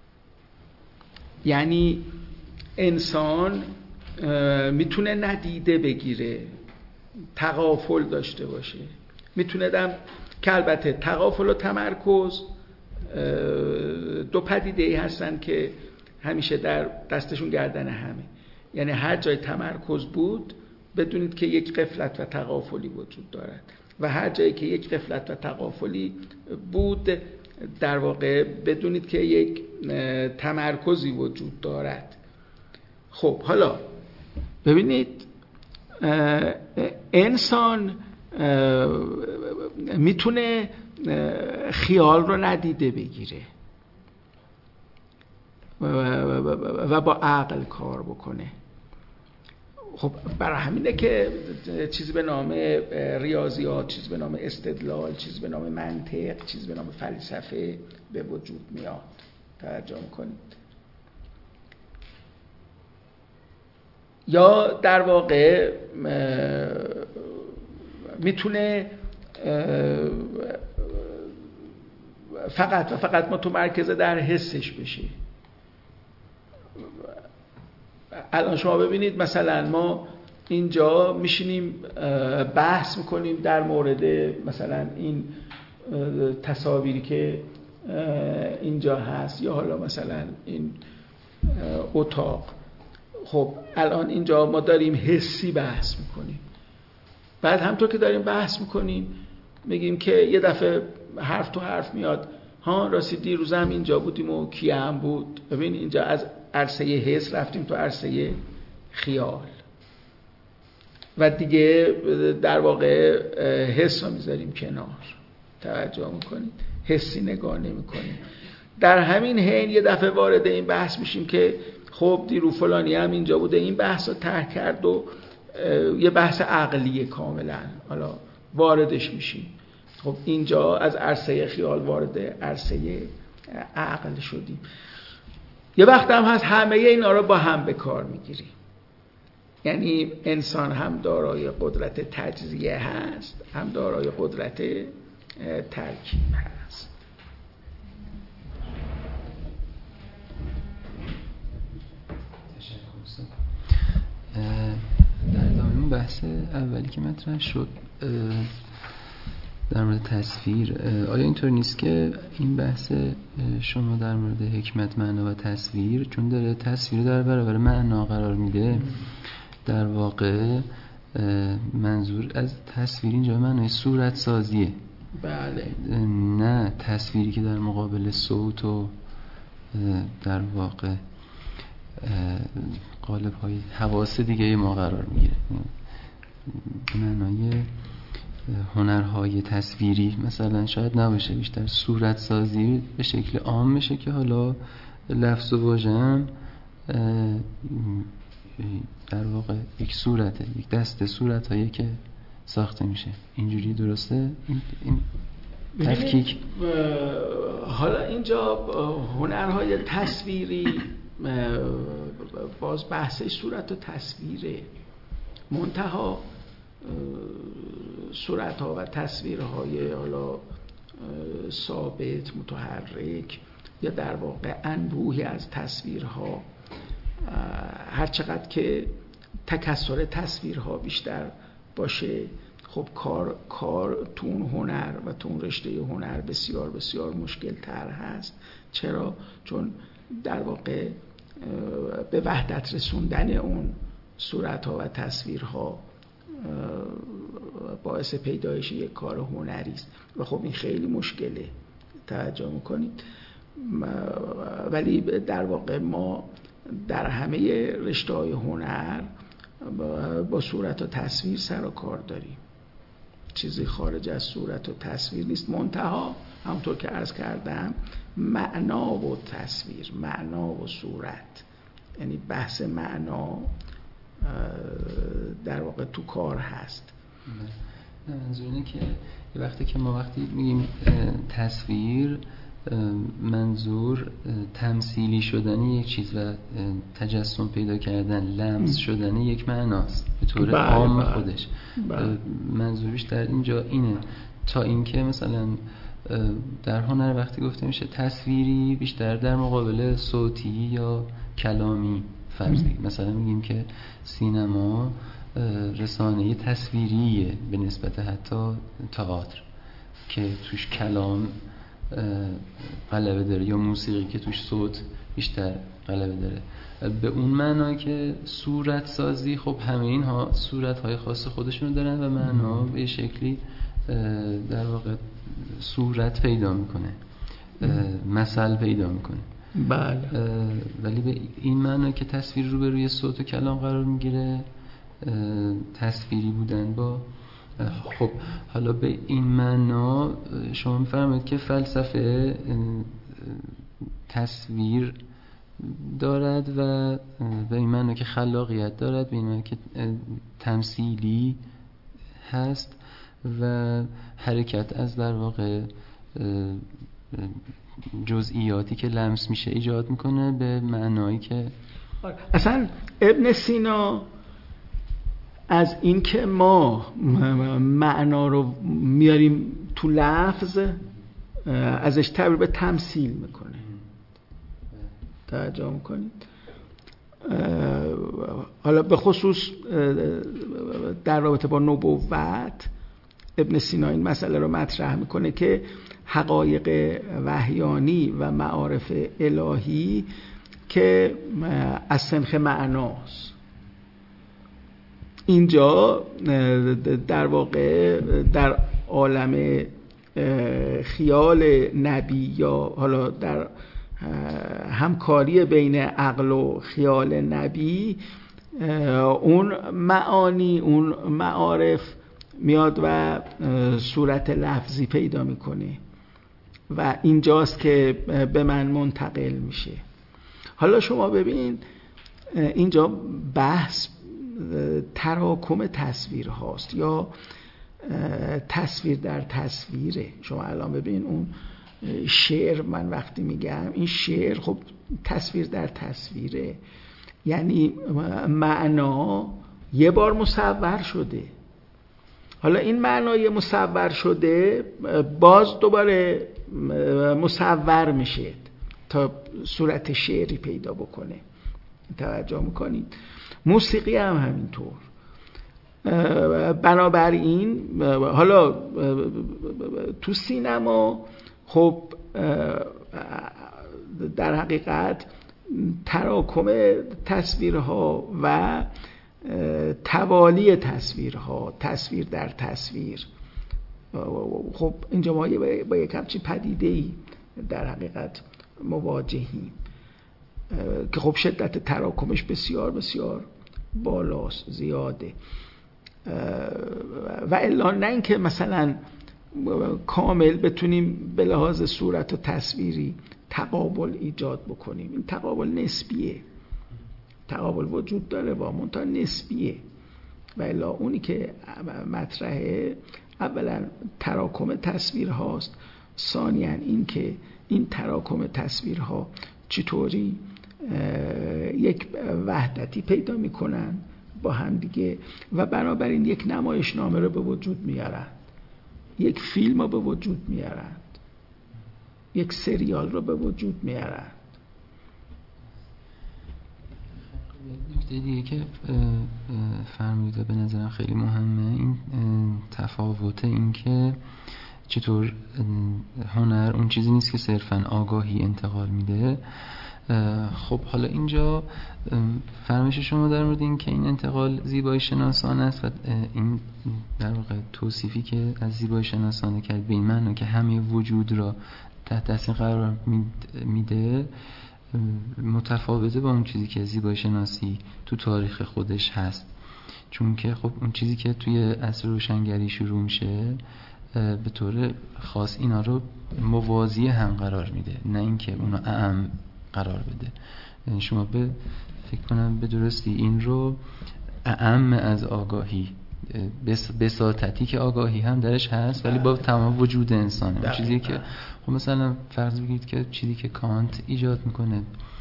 یعنی انسان میتونه ندیده بگیره، تغافل داشته باشه، میتونه دم که البته تغافل و تمرکز دو پدیده ای هستن که همیشه در دستشون گردن همه. یعنی هر جای تمرکز بود بدونید که یک غفلت و تغافلی وجود دارد و هر جایی که یک غفلت و تغافلی بود در واقع بدونید که یک تمرکزی وجود دارد. خب حالا ببینید انسان میتونه خیال رو ندیده بگیره و با عقل کار بکنه. خب برای همینه که چیزی به نام ریاضیات، چیزی به نام استدلال، چیزی به نام منطق، چیزی به نام فلسفه به وجود میاد. توجه کنید. یا در واقع میتونه فقط و فقط متمرکز در حسش بشه. الان شما ببینید مثلا ما اینجا میشینیم بحث میکنیم در مورد مثلا این تصاویری که اینجا هست یا حالا مثلا این اتاق. خب الان اینجا ما داریم حسی بحث میکنیم. بعد همطور که داریم بحث میکنیم میگیم که یه دفعه حرف تو حرف میاد، ها راستی دیروز هم اینجا بودیم و کیه هم بود. ببین اینجا از عرصه حس رفتیم تو عرصه خیال و دیگه در واقع حس رو میذاریم کنار. توجه میکنید؟ حسی نگاه نمیکنیم. در همین حین یه دفعه وارد این بحث میشیم که خب دیرو فلانی هم اینجا بوده، این بحث رو ترک کرد و یه بحث عقلیه کاملا حالا واردش میشیم. خب اینجا از عرصه خیال وارد عرصه عقل شدیم. یه وقت هم هست همه اینا رو با هم به کار میگیریم، یعنی انسان هم دارای قدرت تجزیه هست، هم دارای قدرت ترکیب هست. در ادامه بحث اولی که مطرح شد در مورد تصویر، آیا اینطور نیست که این بحث شما در مورد حکمت، معنا و تصویر، چون داره تصویر در برابر معنا قرار میده، در واقع منظور از تصویر اینجا معنای صورت سازیه؟ بله. نه تصویری که در مقابل صوت و در واقع قالب های حواس دیگه ما قرار میگیره. معنای هنرهای تصویری مثلا شاید نباشه، بیشتر صورت سازی به شکل عام بشه که حالا لفظ و واژه هم در واقع یک صورته، یک دسته صورت هایی که ساخته میشه. اینجوری درسته این, این تفکیک؟ حالا اینجا هنرهای تصویری باز بحثش صورت و تصویره، منتها صورت ها و تصویرهای حالا ثابت، متحرک یا در واقع انبوهی از تصویرها، هر چقدر که تکثر تصویرها بیشتر باشه، خب کار کار تو اون هنر و تو اون رشته هنر بسیار بسیار مشکل تر هست. چرا؟ چون در واقع به وحدت رسوندن اون صورت‌ها و تصویرها باعث پیدایش یک کار هنری است و خب این خیلی مشکله، توجه میکنید. ولی در واقع ما در همه رشته‌های هنر با صورت و تصویر سر و کار داریم، چیزی خارج از صورت و تصویر نیست. منتها همونطور که عرض کردم معنا و تصویر، معنا و صورت، یعنی بحث معنا در واقع تو کار هست. نه منظور اینه که وقتی که ما وقتی میگیم تصویر، منظور تمثیلی شدن یک چیز و تجسم پیدا کردن، لمس شدن یک معناست به طور عام خودش. منظورش در اینجا اینه، تا اینکه مثلا در هنر وقتی گفته میشه تصویری، بیشتر در مقابل صوتی یا کلامی فرضی. مثلا میگیم که سینما رسانه تصویریه به نسبت حتی تئاتر که توش کلام غلبه داره، یا موسیقی که توش صوت بیشتر غلبه داره. به اون معنا که صورت سازی، خب همه اینها صورت های خاص خودشونو دارن و معنا به شکلی در واقع صورت پیدا میکنه، مثل پیدا میکنه. بله. ولی به این معنا که تصویر رو به روی صوت و کلام قرار میگیره، تصویری بودن با، خب حالا به این معنا شما میفرمایید که فلسفه تصویر دارد و به این معنا که خلاقیت دارد، به این معنا که تمثیلی هست و حرکت از در واقع جزئیاتی که لمس میشه ایجاد میکنه به معنایی که اصلا ابن سینا از این که ما معنا رو میاریم تو لفظ، ازش تعبیر به تمثیل میکنه. توجه میکنید؟ حالا به خصوص در رابطه با نبوت ابن سینا این مسئله رو مطرح میکنه که حقایق وحیانی و معارف الهی که از سنخ معناست، اینجا در واقع در عالم خیال نبی یا حالا در همکاری بین عقل و خیال نبی، اون معانی، اون معارف میاد و صورت لفظی پیدا میکنه و اینجاست که به من منتقل میشه. حالا شما ببین اینجا بحث تراکم تصویر هاست یا تصویر در تصویره. شما الان ببین اون شعر، من وقتی میگم این شعر خب تصویر در تصویره، یعنی معنا یه بار مصور شده، حالا این معنای مصور شده باز دوباره مصور میشه تا صورت شعری پیدا بکنه. توجه میکنید؟ موسیقی هم همینطور. بنابراین حالا تو سینما خب در حقیقت تراکم تصویرها و توالی تصویرها، تصویر در تصویر، خب اینجا ما با یک همچین پدیده‌ای در حقیقت مواجهیم که خب شدت تراکمش بسیار بسیار بالاست، زیاده. و الا نه اینکه مثلا کامل بتونیم به لحاظ صورت و تصویری تقابل ایجاد بکنیم. این تقابل نسبیه، تقابل وجود داره با منتها نسبیه. و الا اونی که مطرحه اولا تراکم تصویر هاست، ثانیاً این که این تراکم تصویرها چطوری یک وحدتی پیدا میکنن با هم دیگه و بنابراین یک نمایشنامه رو به وجود میارن، یک فیلم رو به وجود میارن، یک سریال رو به وجود میارن. نکته دیگه که فرموده به نظرم خیلی مهمه این تفاوت، این که چطور هنر اون چیزی نیست که صرفاً آگاهی انتقال میده. خب حالا اینجا فرمایش شما در مورد این که این انتقال زیبایی شناسانه است و این در واقع توصیفی که از زیبایی شناسانه کرد به این معنی که همه وجود را تحت تاثیر قرار میده متفاوته با اون چیزی که زیبایی شناسی تو تاریخ خودش هست. چون که خب اون چیزی که توی عصر روشنگری شروع میشه به طور خاص اینا رو موازی هم قرار میده، نه اینکه اونا اعم قرار بده. یعنی شما به فکر کنم به درستی این رو اعم از آگاهی، بساطتی که آگاهی هم درش هست ولی با تمام وجود انسانه. اون چیزی که خب مثلا فرض بگید که چیزی که کانت ایجاد میکنه،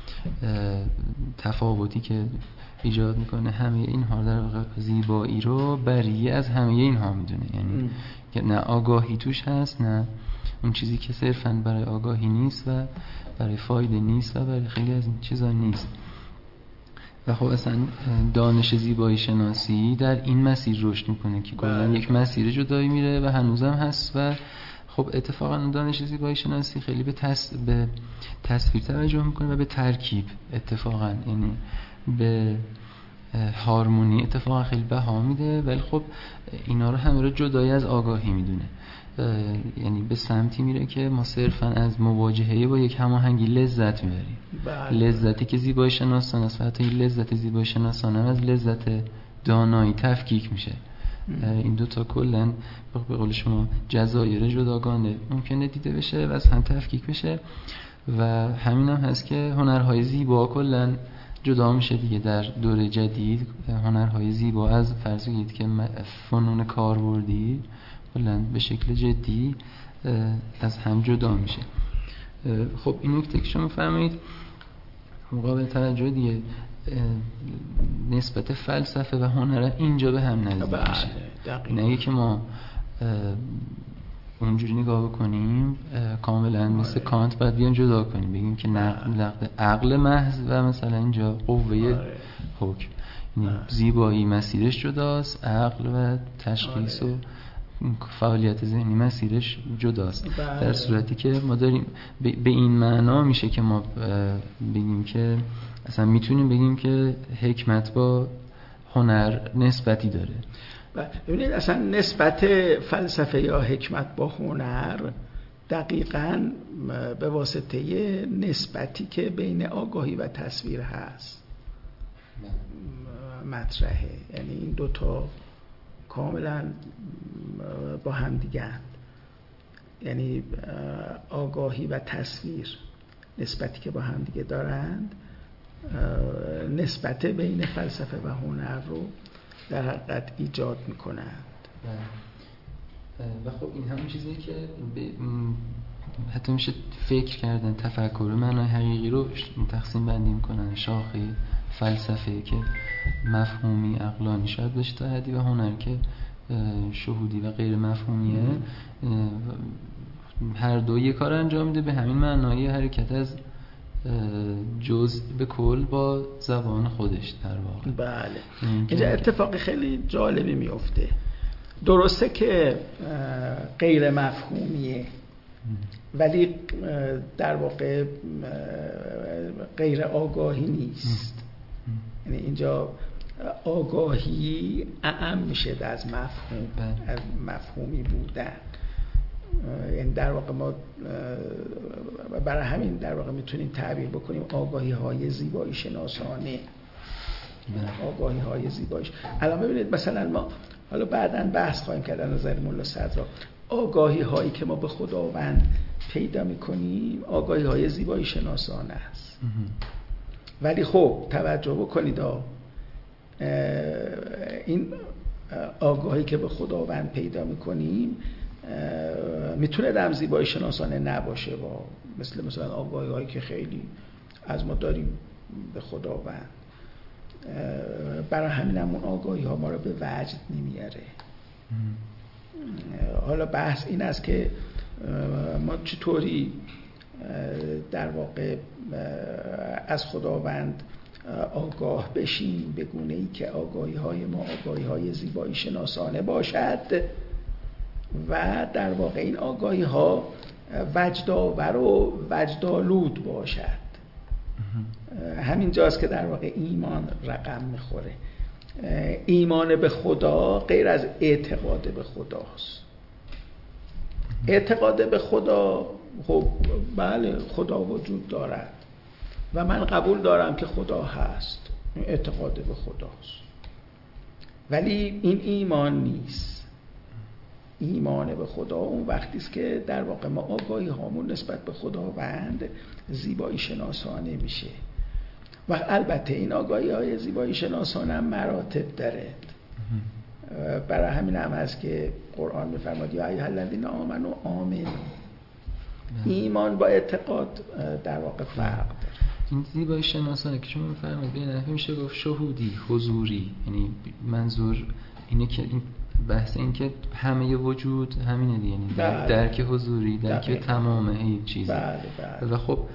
تفاوتی که ایجاد میکنه، همه اینها در واقع زیبایی رو بریه از همه اینها میدونه. یعنی که نه آگاهی توش هست، نه اون چیزی که صرفاً برای آگاهی نیست و برای فایده نیست و برای خیلی از این چیزا نیست. و خب اصلا دانش زیبایی شناسی در این مسیر رشد میکنه که کلا یک مسیر جدایی میره و هنوزم هست. و خب اتفاقا دانش زیبایی شناسی خیلی به تص... به تصویر توجه میکنه و به ترکیب، اتفاقا یعنی به هارمونی اتفاقا خیلی بها میده. ولی خب اینا رو همه رو جدایی از آگاهی میدونه. یعنی به سمتی میره که ما صرفا از مواجهه با یک هماهنگی لذت میبریم. لذتی که زیبایی شناسانه است و حتی این لذت زیبایی شناسانه از لذت دانایی تفکیک میشه. این دوتا کلن به قول شما جزایر جداگانه ممکنه دیده بشه و از هم تفکیک بشه. و همین هم هست که هنرهای زیبا کلن جدا میشه دیگه. در دوره جدید هنرهای زیبا از فرض کنید که فنون کاربردی کلاً به شکل جدی از هم جدا میشه. خب این نکته که شما فرمایید مقابل توجه دیگه نسبت فلسفه و هنر اینجا به هم نزدیک میشه. نه که ما اونجوری نگاه بکنیم کاملا مثل کانت باید بیان جدا کنیم، بگیم که نقد عقل محض و مثلا اینجا قوه حکم. زیبایی مسیرش جداست، عقل و تشخیص و فعالیت ذهنی مسیرش جداست. در صورتی که ما داریم به این معنا میشه که ما بگیم که اصلا میتونیم بگیم که حکمت با هنر نسبتی داره. ببینید اصلا نسبت فلسفه یا حکمت با هنر دقیقاً به واسطه نسبتی که بین آگاهی و تصویر هست مطرحه. یعنی این دوتا کاملا با هم دیگه، یعنی آگاهی و تصویر نسبتی که با هم دیگه دارند نسبت بین فلسفه و هنر رو در حقیقت ایجاد میکنند. و خب این همون چیزیه که حتی میشه فکر کردن تفکر معنای حقیقی رو تقسیم بندی میکنن. شاخه فلسفه که مفهومی عقلانی شاید باشه تا حدی و هنر که شهودی و غیر مفهومیه. هر دو یک کار انجام میده به همین معنای حرکت از جزء به کل با زبان خودش در واقع. بله اینجا اتفاق خیلی جالبی میفته. درسته که غیر مفهومیه ولی در واقع غیر آگاهی نیست. یعنی اینجا آگاهی اعم میشه از مفهوم، از مفهومی بودن. یعنی در واقع ما برای همین در واقع میتونیم تعبیر بکنیم آگاهی های زیبایی شناسانه. آگاهی های زیباییش الان ببینید مثلا ما حالا بعداً بحث خواهیم کرد از نظر مولا صدرا آگاهی هایی که ما به خداوند پیدا میکنیم آگاهی های زیبایی شناسانه است. ولی خب توجه بکنید این آگاهی که به خداوند پیدا میکنیم میتونه دم زیبایی شناسانه نباشه با مثل مثلا آگاهی هایی که خیلی از ما داریم به خداوند. برای همین همون آگاهی ها ما رو به وجد نمیاره. حالا بحث این است که ما چطوری در واقع از خداوند آگاه بشیم به گونه ای که آگاهی های ما آگاهی های زیبایی شناسانه باشد و در واقع این آگاهی ها وجدآور و وجدآلود باشد. همین جاست که در واقع ایمان رقم میخوره. ایمان به خدا غیر از اعتقاد به خداست. اعتقاد به خدا خب بله خدا وجود دارد و من قبول دارم که خدا هست، اعتقاد به خداست. ولی این ایمان نیست. ایمان به خدا اون وقتی است که در واقع ما آگاهی هامون نسبت به خداوند زیبایی شناسانه میشه. و البته این آگاهی های زیبایی شناسانه هم مراتب داره. برای همین هم هست که قرآن میفرماد یا ایها الذین آمنوا آمنوا. ایمان با اعتقاد در واقع فرق داره. این زیبایی شناسانه که شما میفرمایید ببین میشه گفت شهودی، حضوری. یعنی منظور اینه که این بحث این که همه وجود همینه دیگه، یعنی بله. درک حضوری، درک دقیقا. تمام این چیز. بله بله. و خب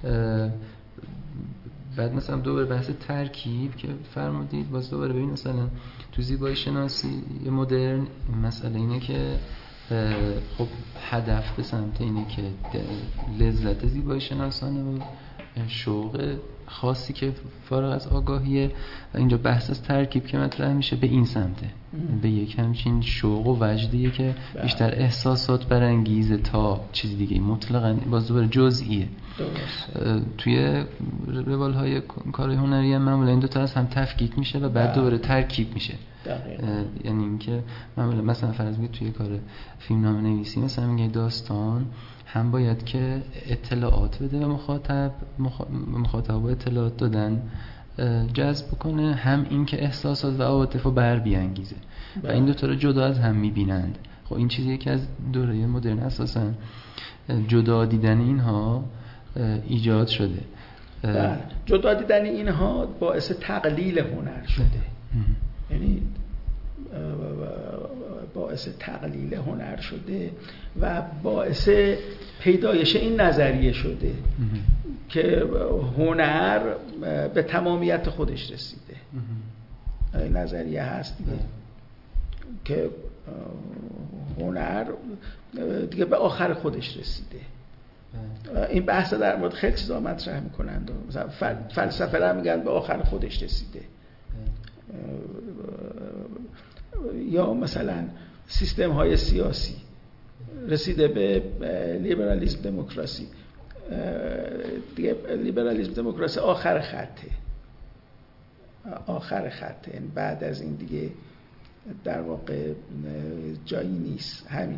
بعد مثلا دوباره بحث ترکیب که فرمودید، باز دوباره ببین مثلا تو زیبایی شناسی مدرن مسئله اینه که خب هدف به سمت اینه که لذت زیبایی شناسانه و شوق خاصی که فارغ از آگاهیه و اینجا بحث از ترکیب که مطرح میشه به این سمته، به یک همچین شوق و وجدیه که بیشتر احساسات برانگیزه تا چیز دیگه، مطلقاً باز دوباره جزئیه. توی روال‌های کارهای هنری هم معمولا این دو تا از هم تفکیک میشه و بعد دوباره ترکیب میشه. یعنی اینکه معمولا مثلا فرض بگید توی کار فیلمنامه نویسی مثلا میگه داستان هم باید که اطلاعات بده و مخاطب مخاطب با اطلاعات دادن جذب کنه، هم این که احساسات و عواطف رو بر بیانگیزه و این دو تا رو جدا از هم میبینند. خب این چیزی که از دوره مدرن اساسا جدا دیدن اینها ایجاد شده. جدا دیدن اینها باعث تقلیل هنر شده. یعنی باعث تقلیل هنر شده و باعث پیدایش این نظریه شده که هنر به تمامیت خودش رسیده. این نظریه هست دیگه که هنر دیگه به آخر خودش رسیده. این بحث در مورد خیلی چیزا مطرح میکنند، مثلا فلسفه را میگن به آخر خودش رسیده، یا مثلا سیستم های سیاسی رسیده به لیبرالیسم دموکراسی. دیگه لیبرالیسم دموکراسی آخر خطه، آخر خطه، بعد از این دیگه در واقع جایی نیست، همینه.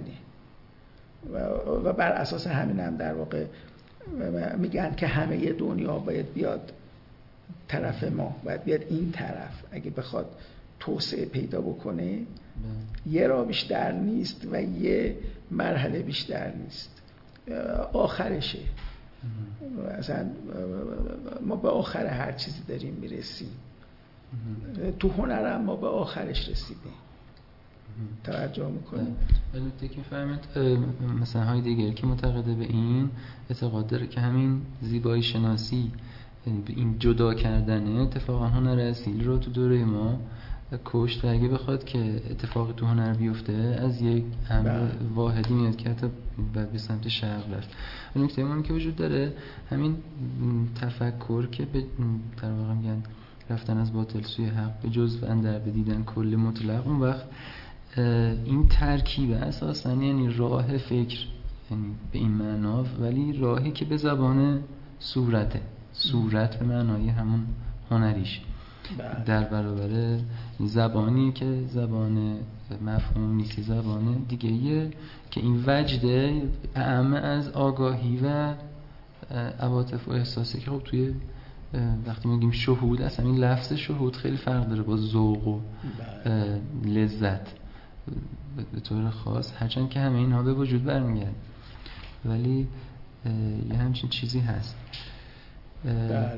و بر اساس همین هم در واقع میگن که همه دنیا باید بیاد طرف ما، باید بیاد این طرف اگه بخواد توسعه پیدا بکنه یه راه بیشتر نیست و یه مرحله بیشتر نیست، آخرشه. اصلا ما به آخر هر چیزی داریم میرسیم. تو هنرم ما به آخرش رسیدیم. توجه میکنیم. ولی که میفهمید مثلا هایدگر که معتقده به این اعتقاد داره که همین زیبایی شناسی، این جدا کردن اتفاقا هنر اصیل رو تو دوره ما کشت و اگه بخواد که اتفاقی تو هنر بیفته از یک امر واحدی میاد که حتی به سمت شرق رفت. نکته مهمی که وجود داره همین تفکر که به در واقع میگن رفتن از باطل سوی حق به جزو اندر بدیدن کل مطلق، اون وقت این ترکیب اساساً یعنی راه فکر، یعنی به این معنا، ولی راهی که به زبان صورته، صورت به معنای همون هنریش در برابر زبانی که زبان مفهوم نیست، زبان دیگه یه که این وجده اعم از آگاهی و عواطف و احساسی که خب توی وقتی میگیم شهود، اصلا این لفظ شهود خیلی فرق داره با ذوق و لذت به طور خاص، هرچند که همه اینها به وجود برمیگرد ولی یه همچین چیزی هست. بله.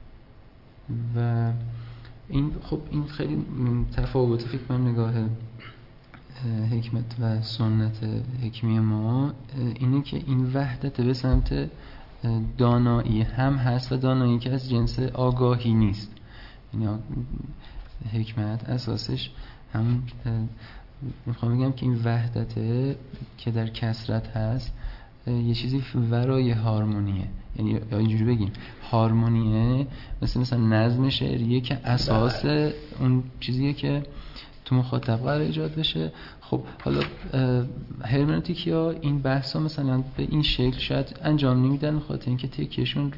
و این خب این خیلی تفاوت فکر من نگاه حکمت و سنت حکمی ما اینه که این وحدت به سمت دانایی هم هست و دانایی که از جنس آگاهی نیست. یعنی حکمت اساسش هم میخوام بگم که این وحدت که در کثرت هست یه چیزی ورای هارمونیه. یعنی اینجوری بگیم هارمونیه مثل مثلا نظم شعریه که اساس اون چیزیه که تو مخاطب قرار ایجاد بشه. خب حالا هرمنوتیکیا این بحثا مثلا به این شکل شاید انجام نمیدن خاطر اینکه تکیهشون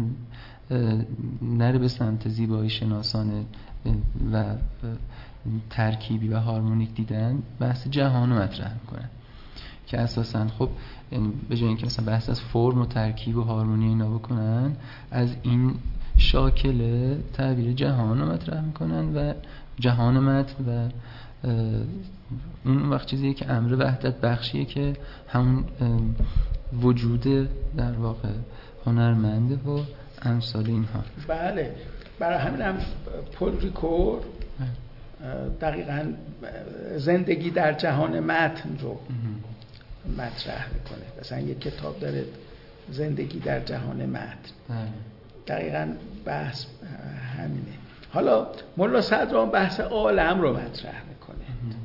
نره به سمت زیبایی شناسانه و ترکیبی و هارمونیک دیدن، بحث جهان رو مطرح میکنن که اساساً خب یعنی به جای اینکه مثلا بحث از فرم و ترکیب و هارمونی اینا بکنن، از این شاکله تعبیر جهان رو مطرح میکنن و جهان متن و اون وقت چیزیه که امر وحدت بخشیه که همون وجود در واقع هنرمنده و امثال اینها. بله، برای همین هم پل ریکور دقیقاً زندگی در جهان متن رو مطرح میکنه. مثلا یک کتاب داره زندگی در جهان متن، دقیقاً بحث همینه. حالا مولا صدران بحث عالم رو مطرح میکنه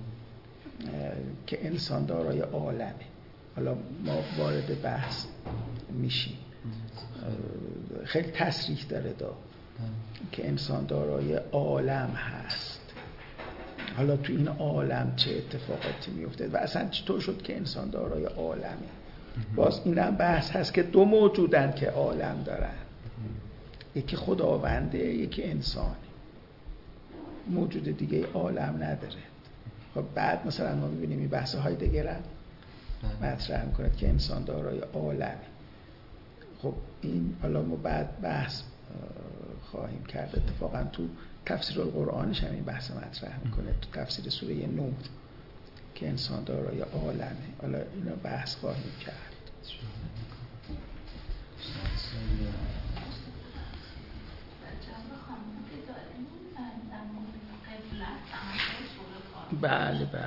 که انسان دارای عالمه. حالا ما وارد بحث میشیم. خیلی تصریح داره دا که انسان دارای عالم هست. حالا تو این عالم چه اتفاقاتی میفته و اصلا چطور شد که انسان دارای عالمه. باز اینم بحث هست که دو موجودن که عالم دارن، یکی خداونده یکی انسانه، موجود دیگه عالم نداره. خب بعد مثلا ما میبینیم این بحث هایدگر هم مطرح میکنه که انسان دارای عالمه. خب این حالا ما بعد بحث خواهیم کرد. اتفاقا تو تفسیر القرآنش هم این بحث مطرح میکنه، تو تفسیر سوره نور که انسان دارای عالمه. حالا اینو بحث خواهیم کرد. بله بله.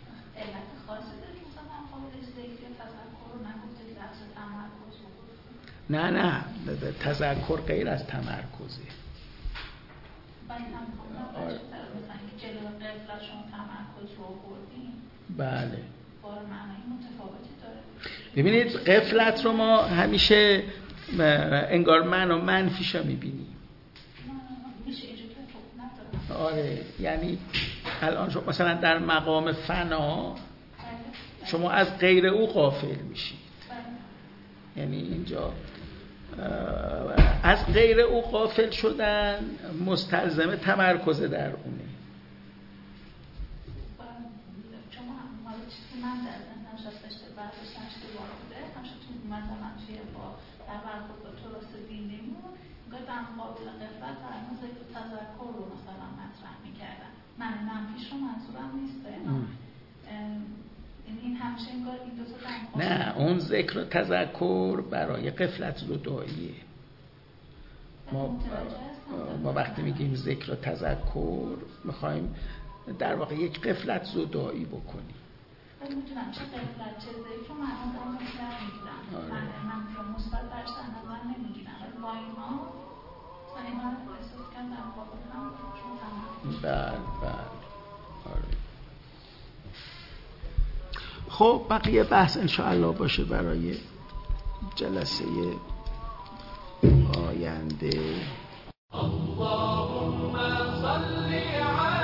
نه نه تذکر غیر از تمرکزه. بله. ببینید غفلت رو ما همیشه انگار من و منفیشو میبینیم. آره، یعنی الان شما مثلا در مقام فنا شما از غیر او غافل میشید. یعنی اینجا از غیر او غافل شدن مستلزم تمرکز در اونه. من منفیش رو منظورم نیست. یعنی این همیشه انگار این دو تا نه، اون ذکر و تذکر برای غفلت زداییه. ما ما وقتی میگیم ذکر و تذکر میخوایم در واقع یک غفلت زدایی بکنیم. من میتونم چه غفلت چه ذکر رو من آدم مطلق میگیرم، من من رو مثبت برش در نظر نمیگیرم، ولی با اینا من اینا رو احساس کنم در مقابل هم چون تمام. بله بله آره. خب بقیه بحث انشاءالله باشه برای جلسه آینده. اللهم صل علی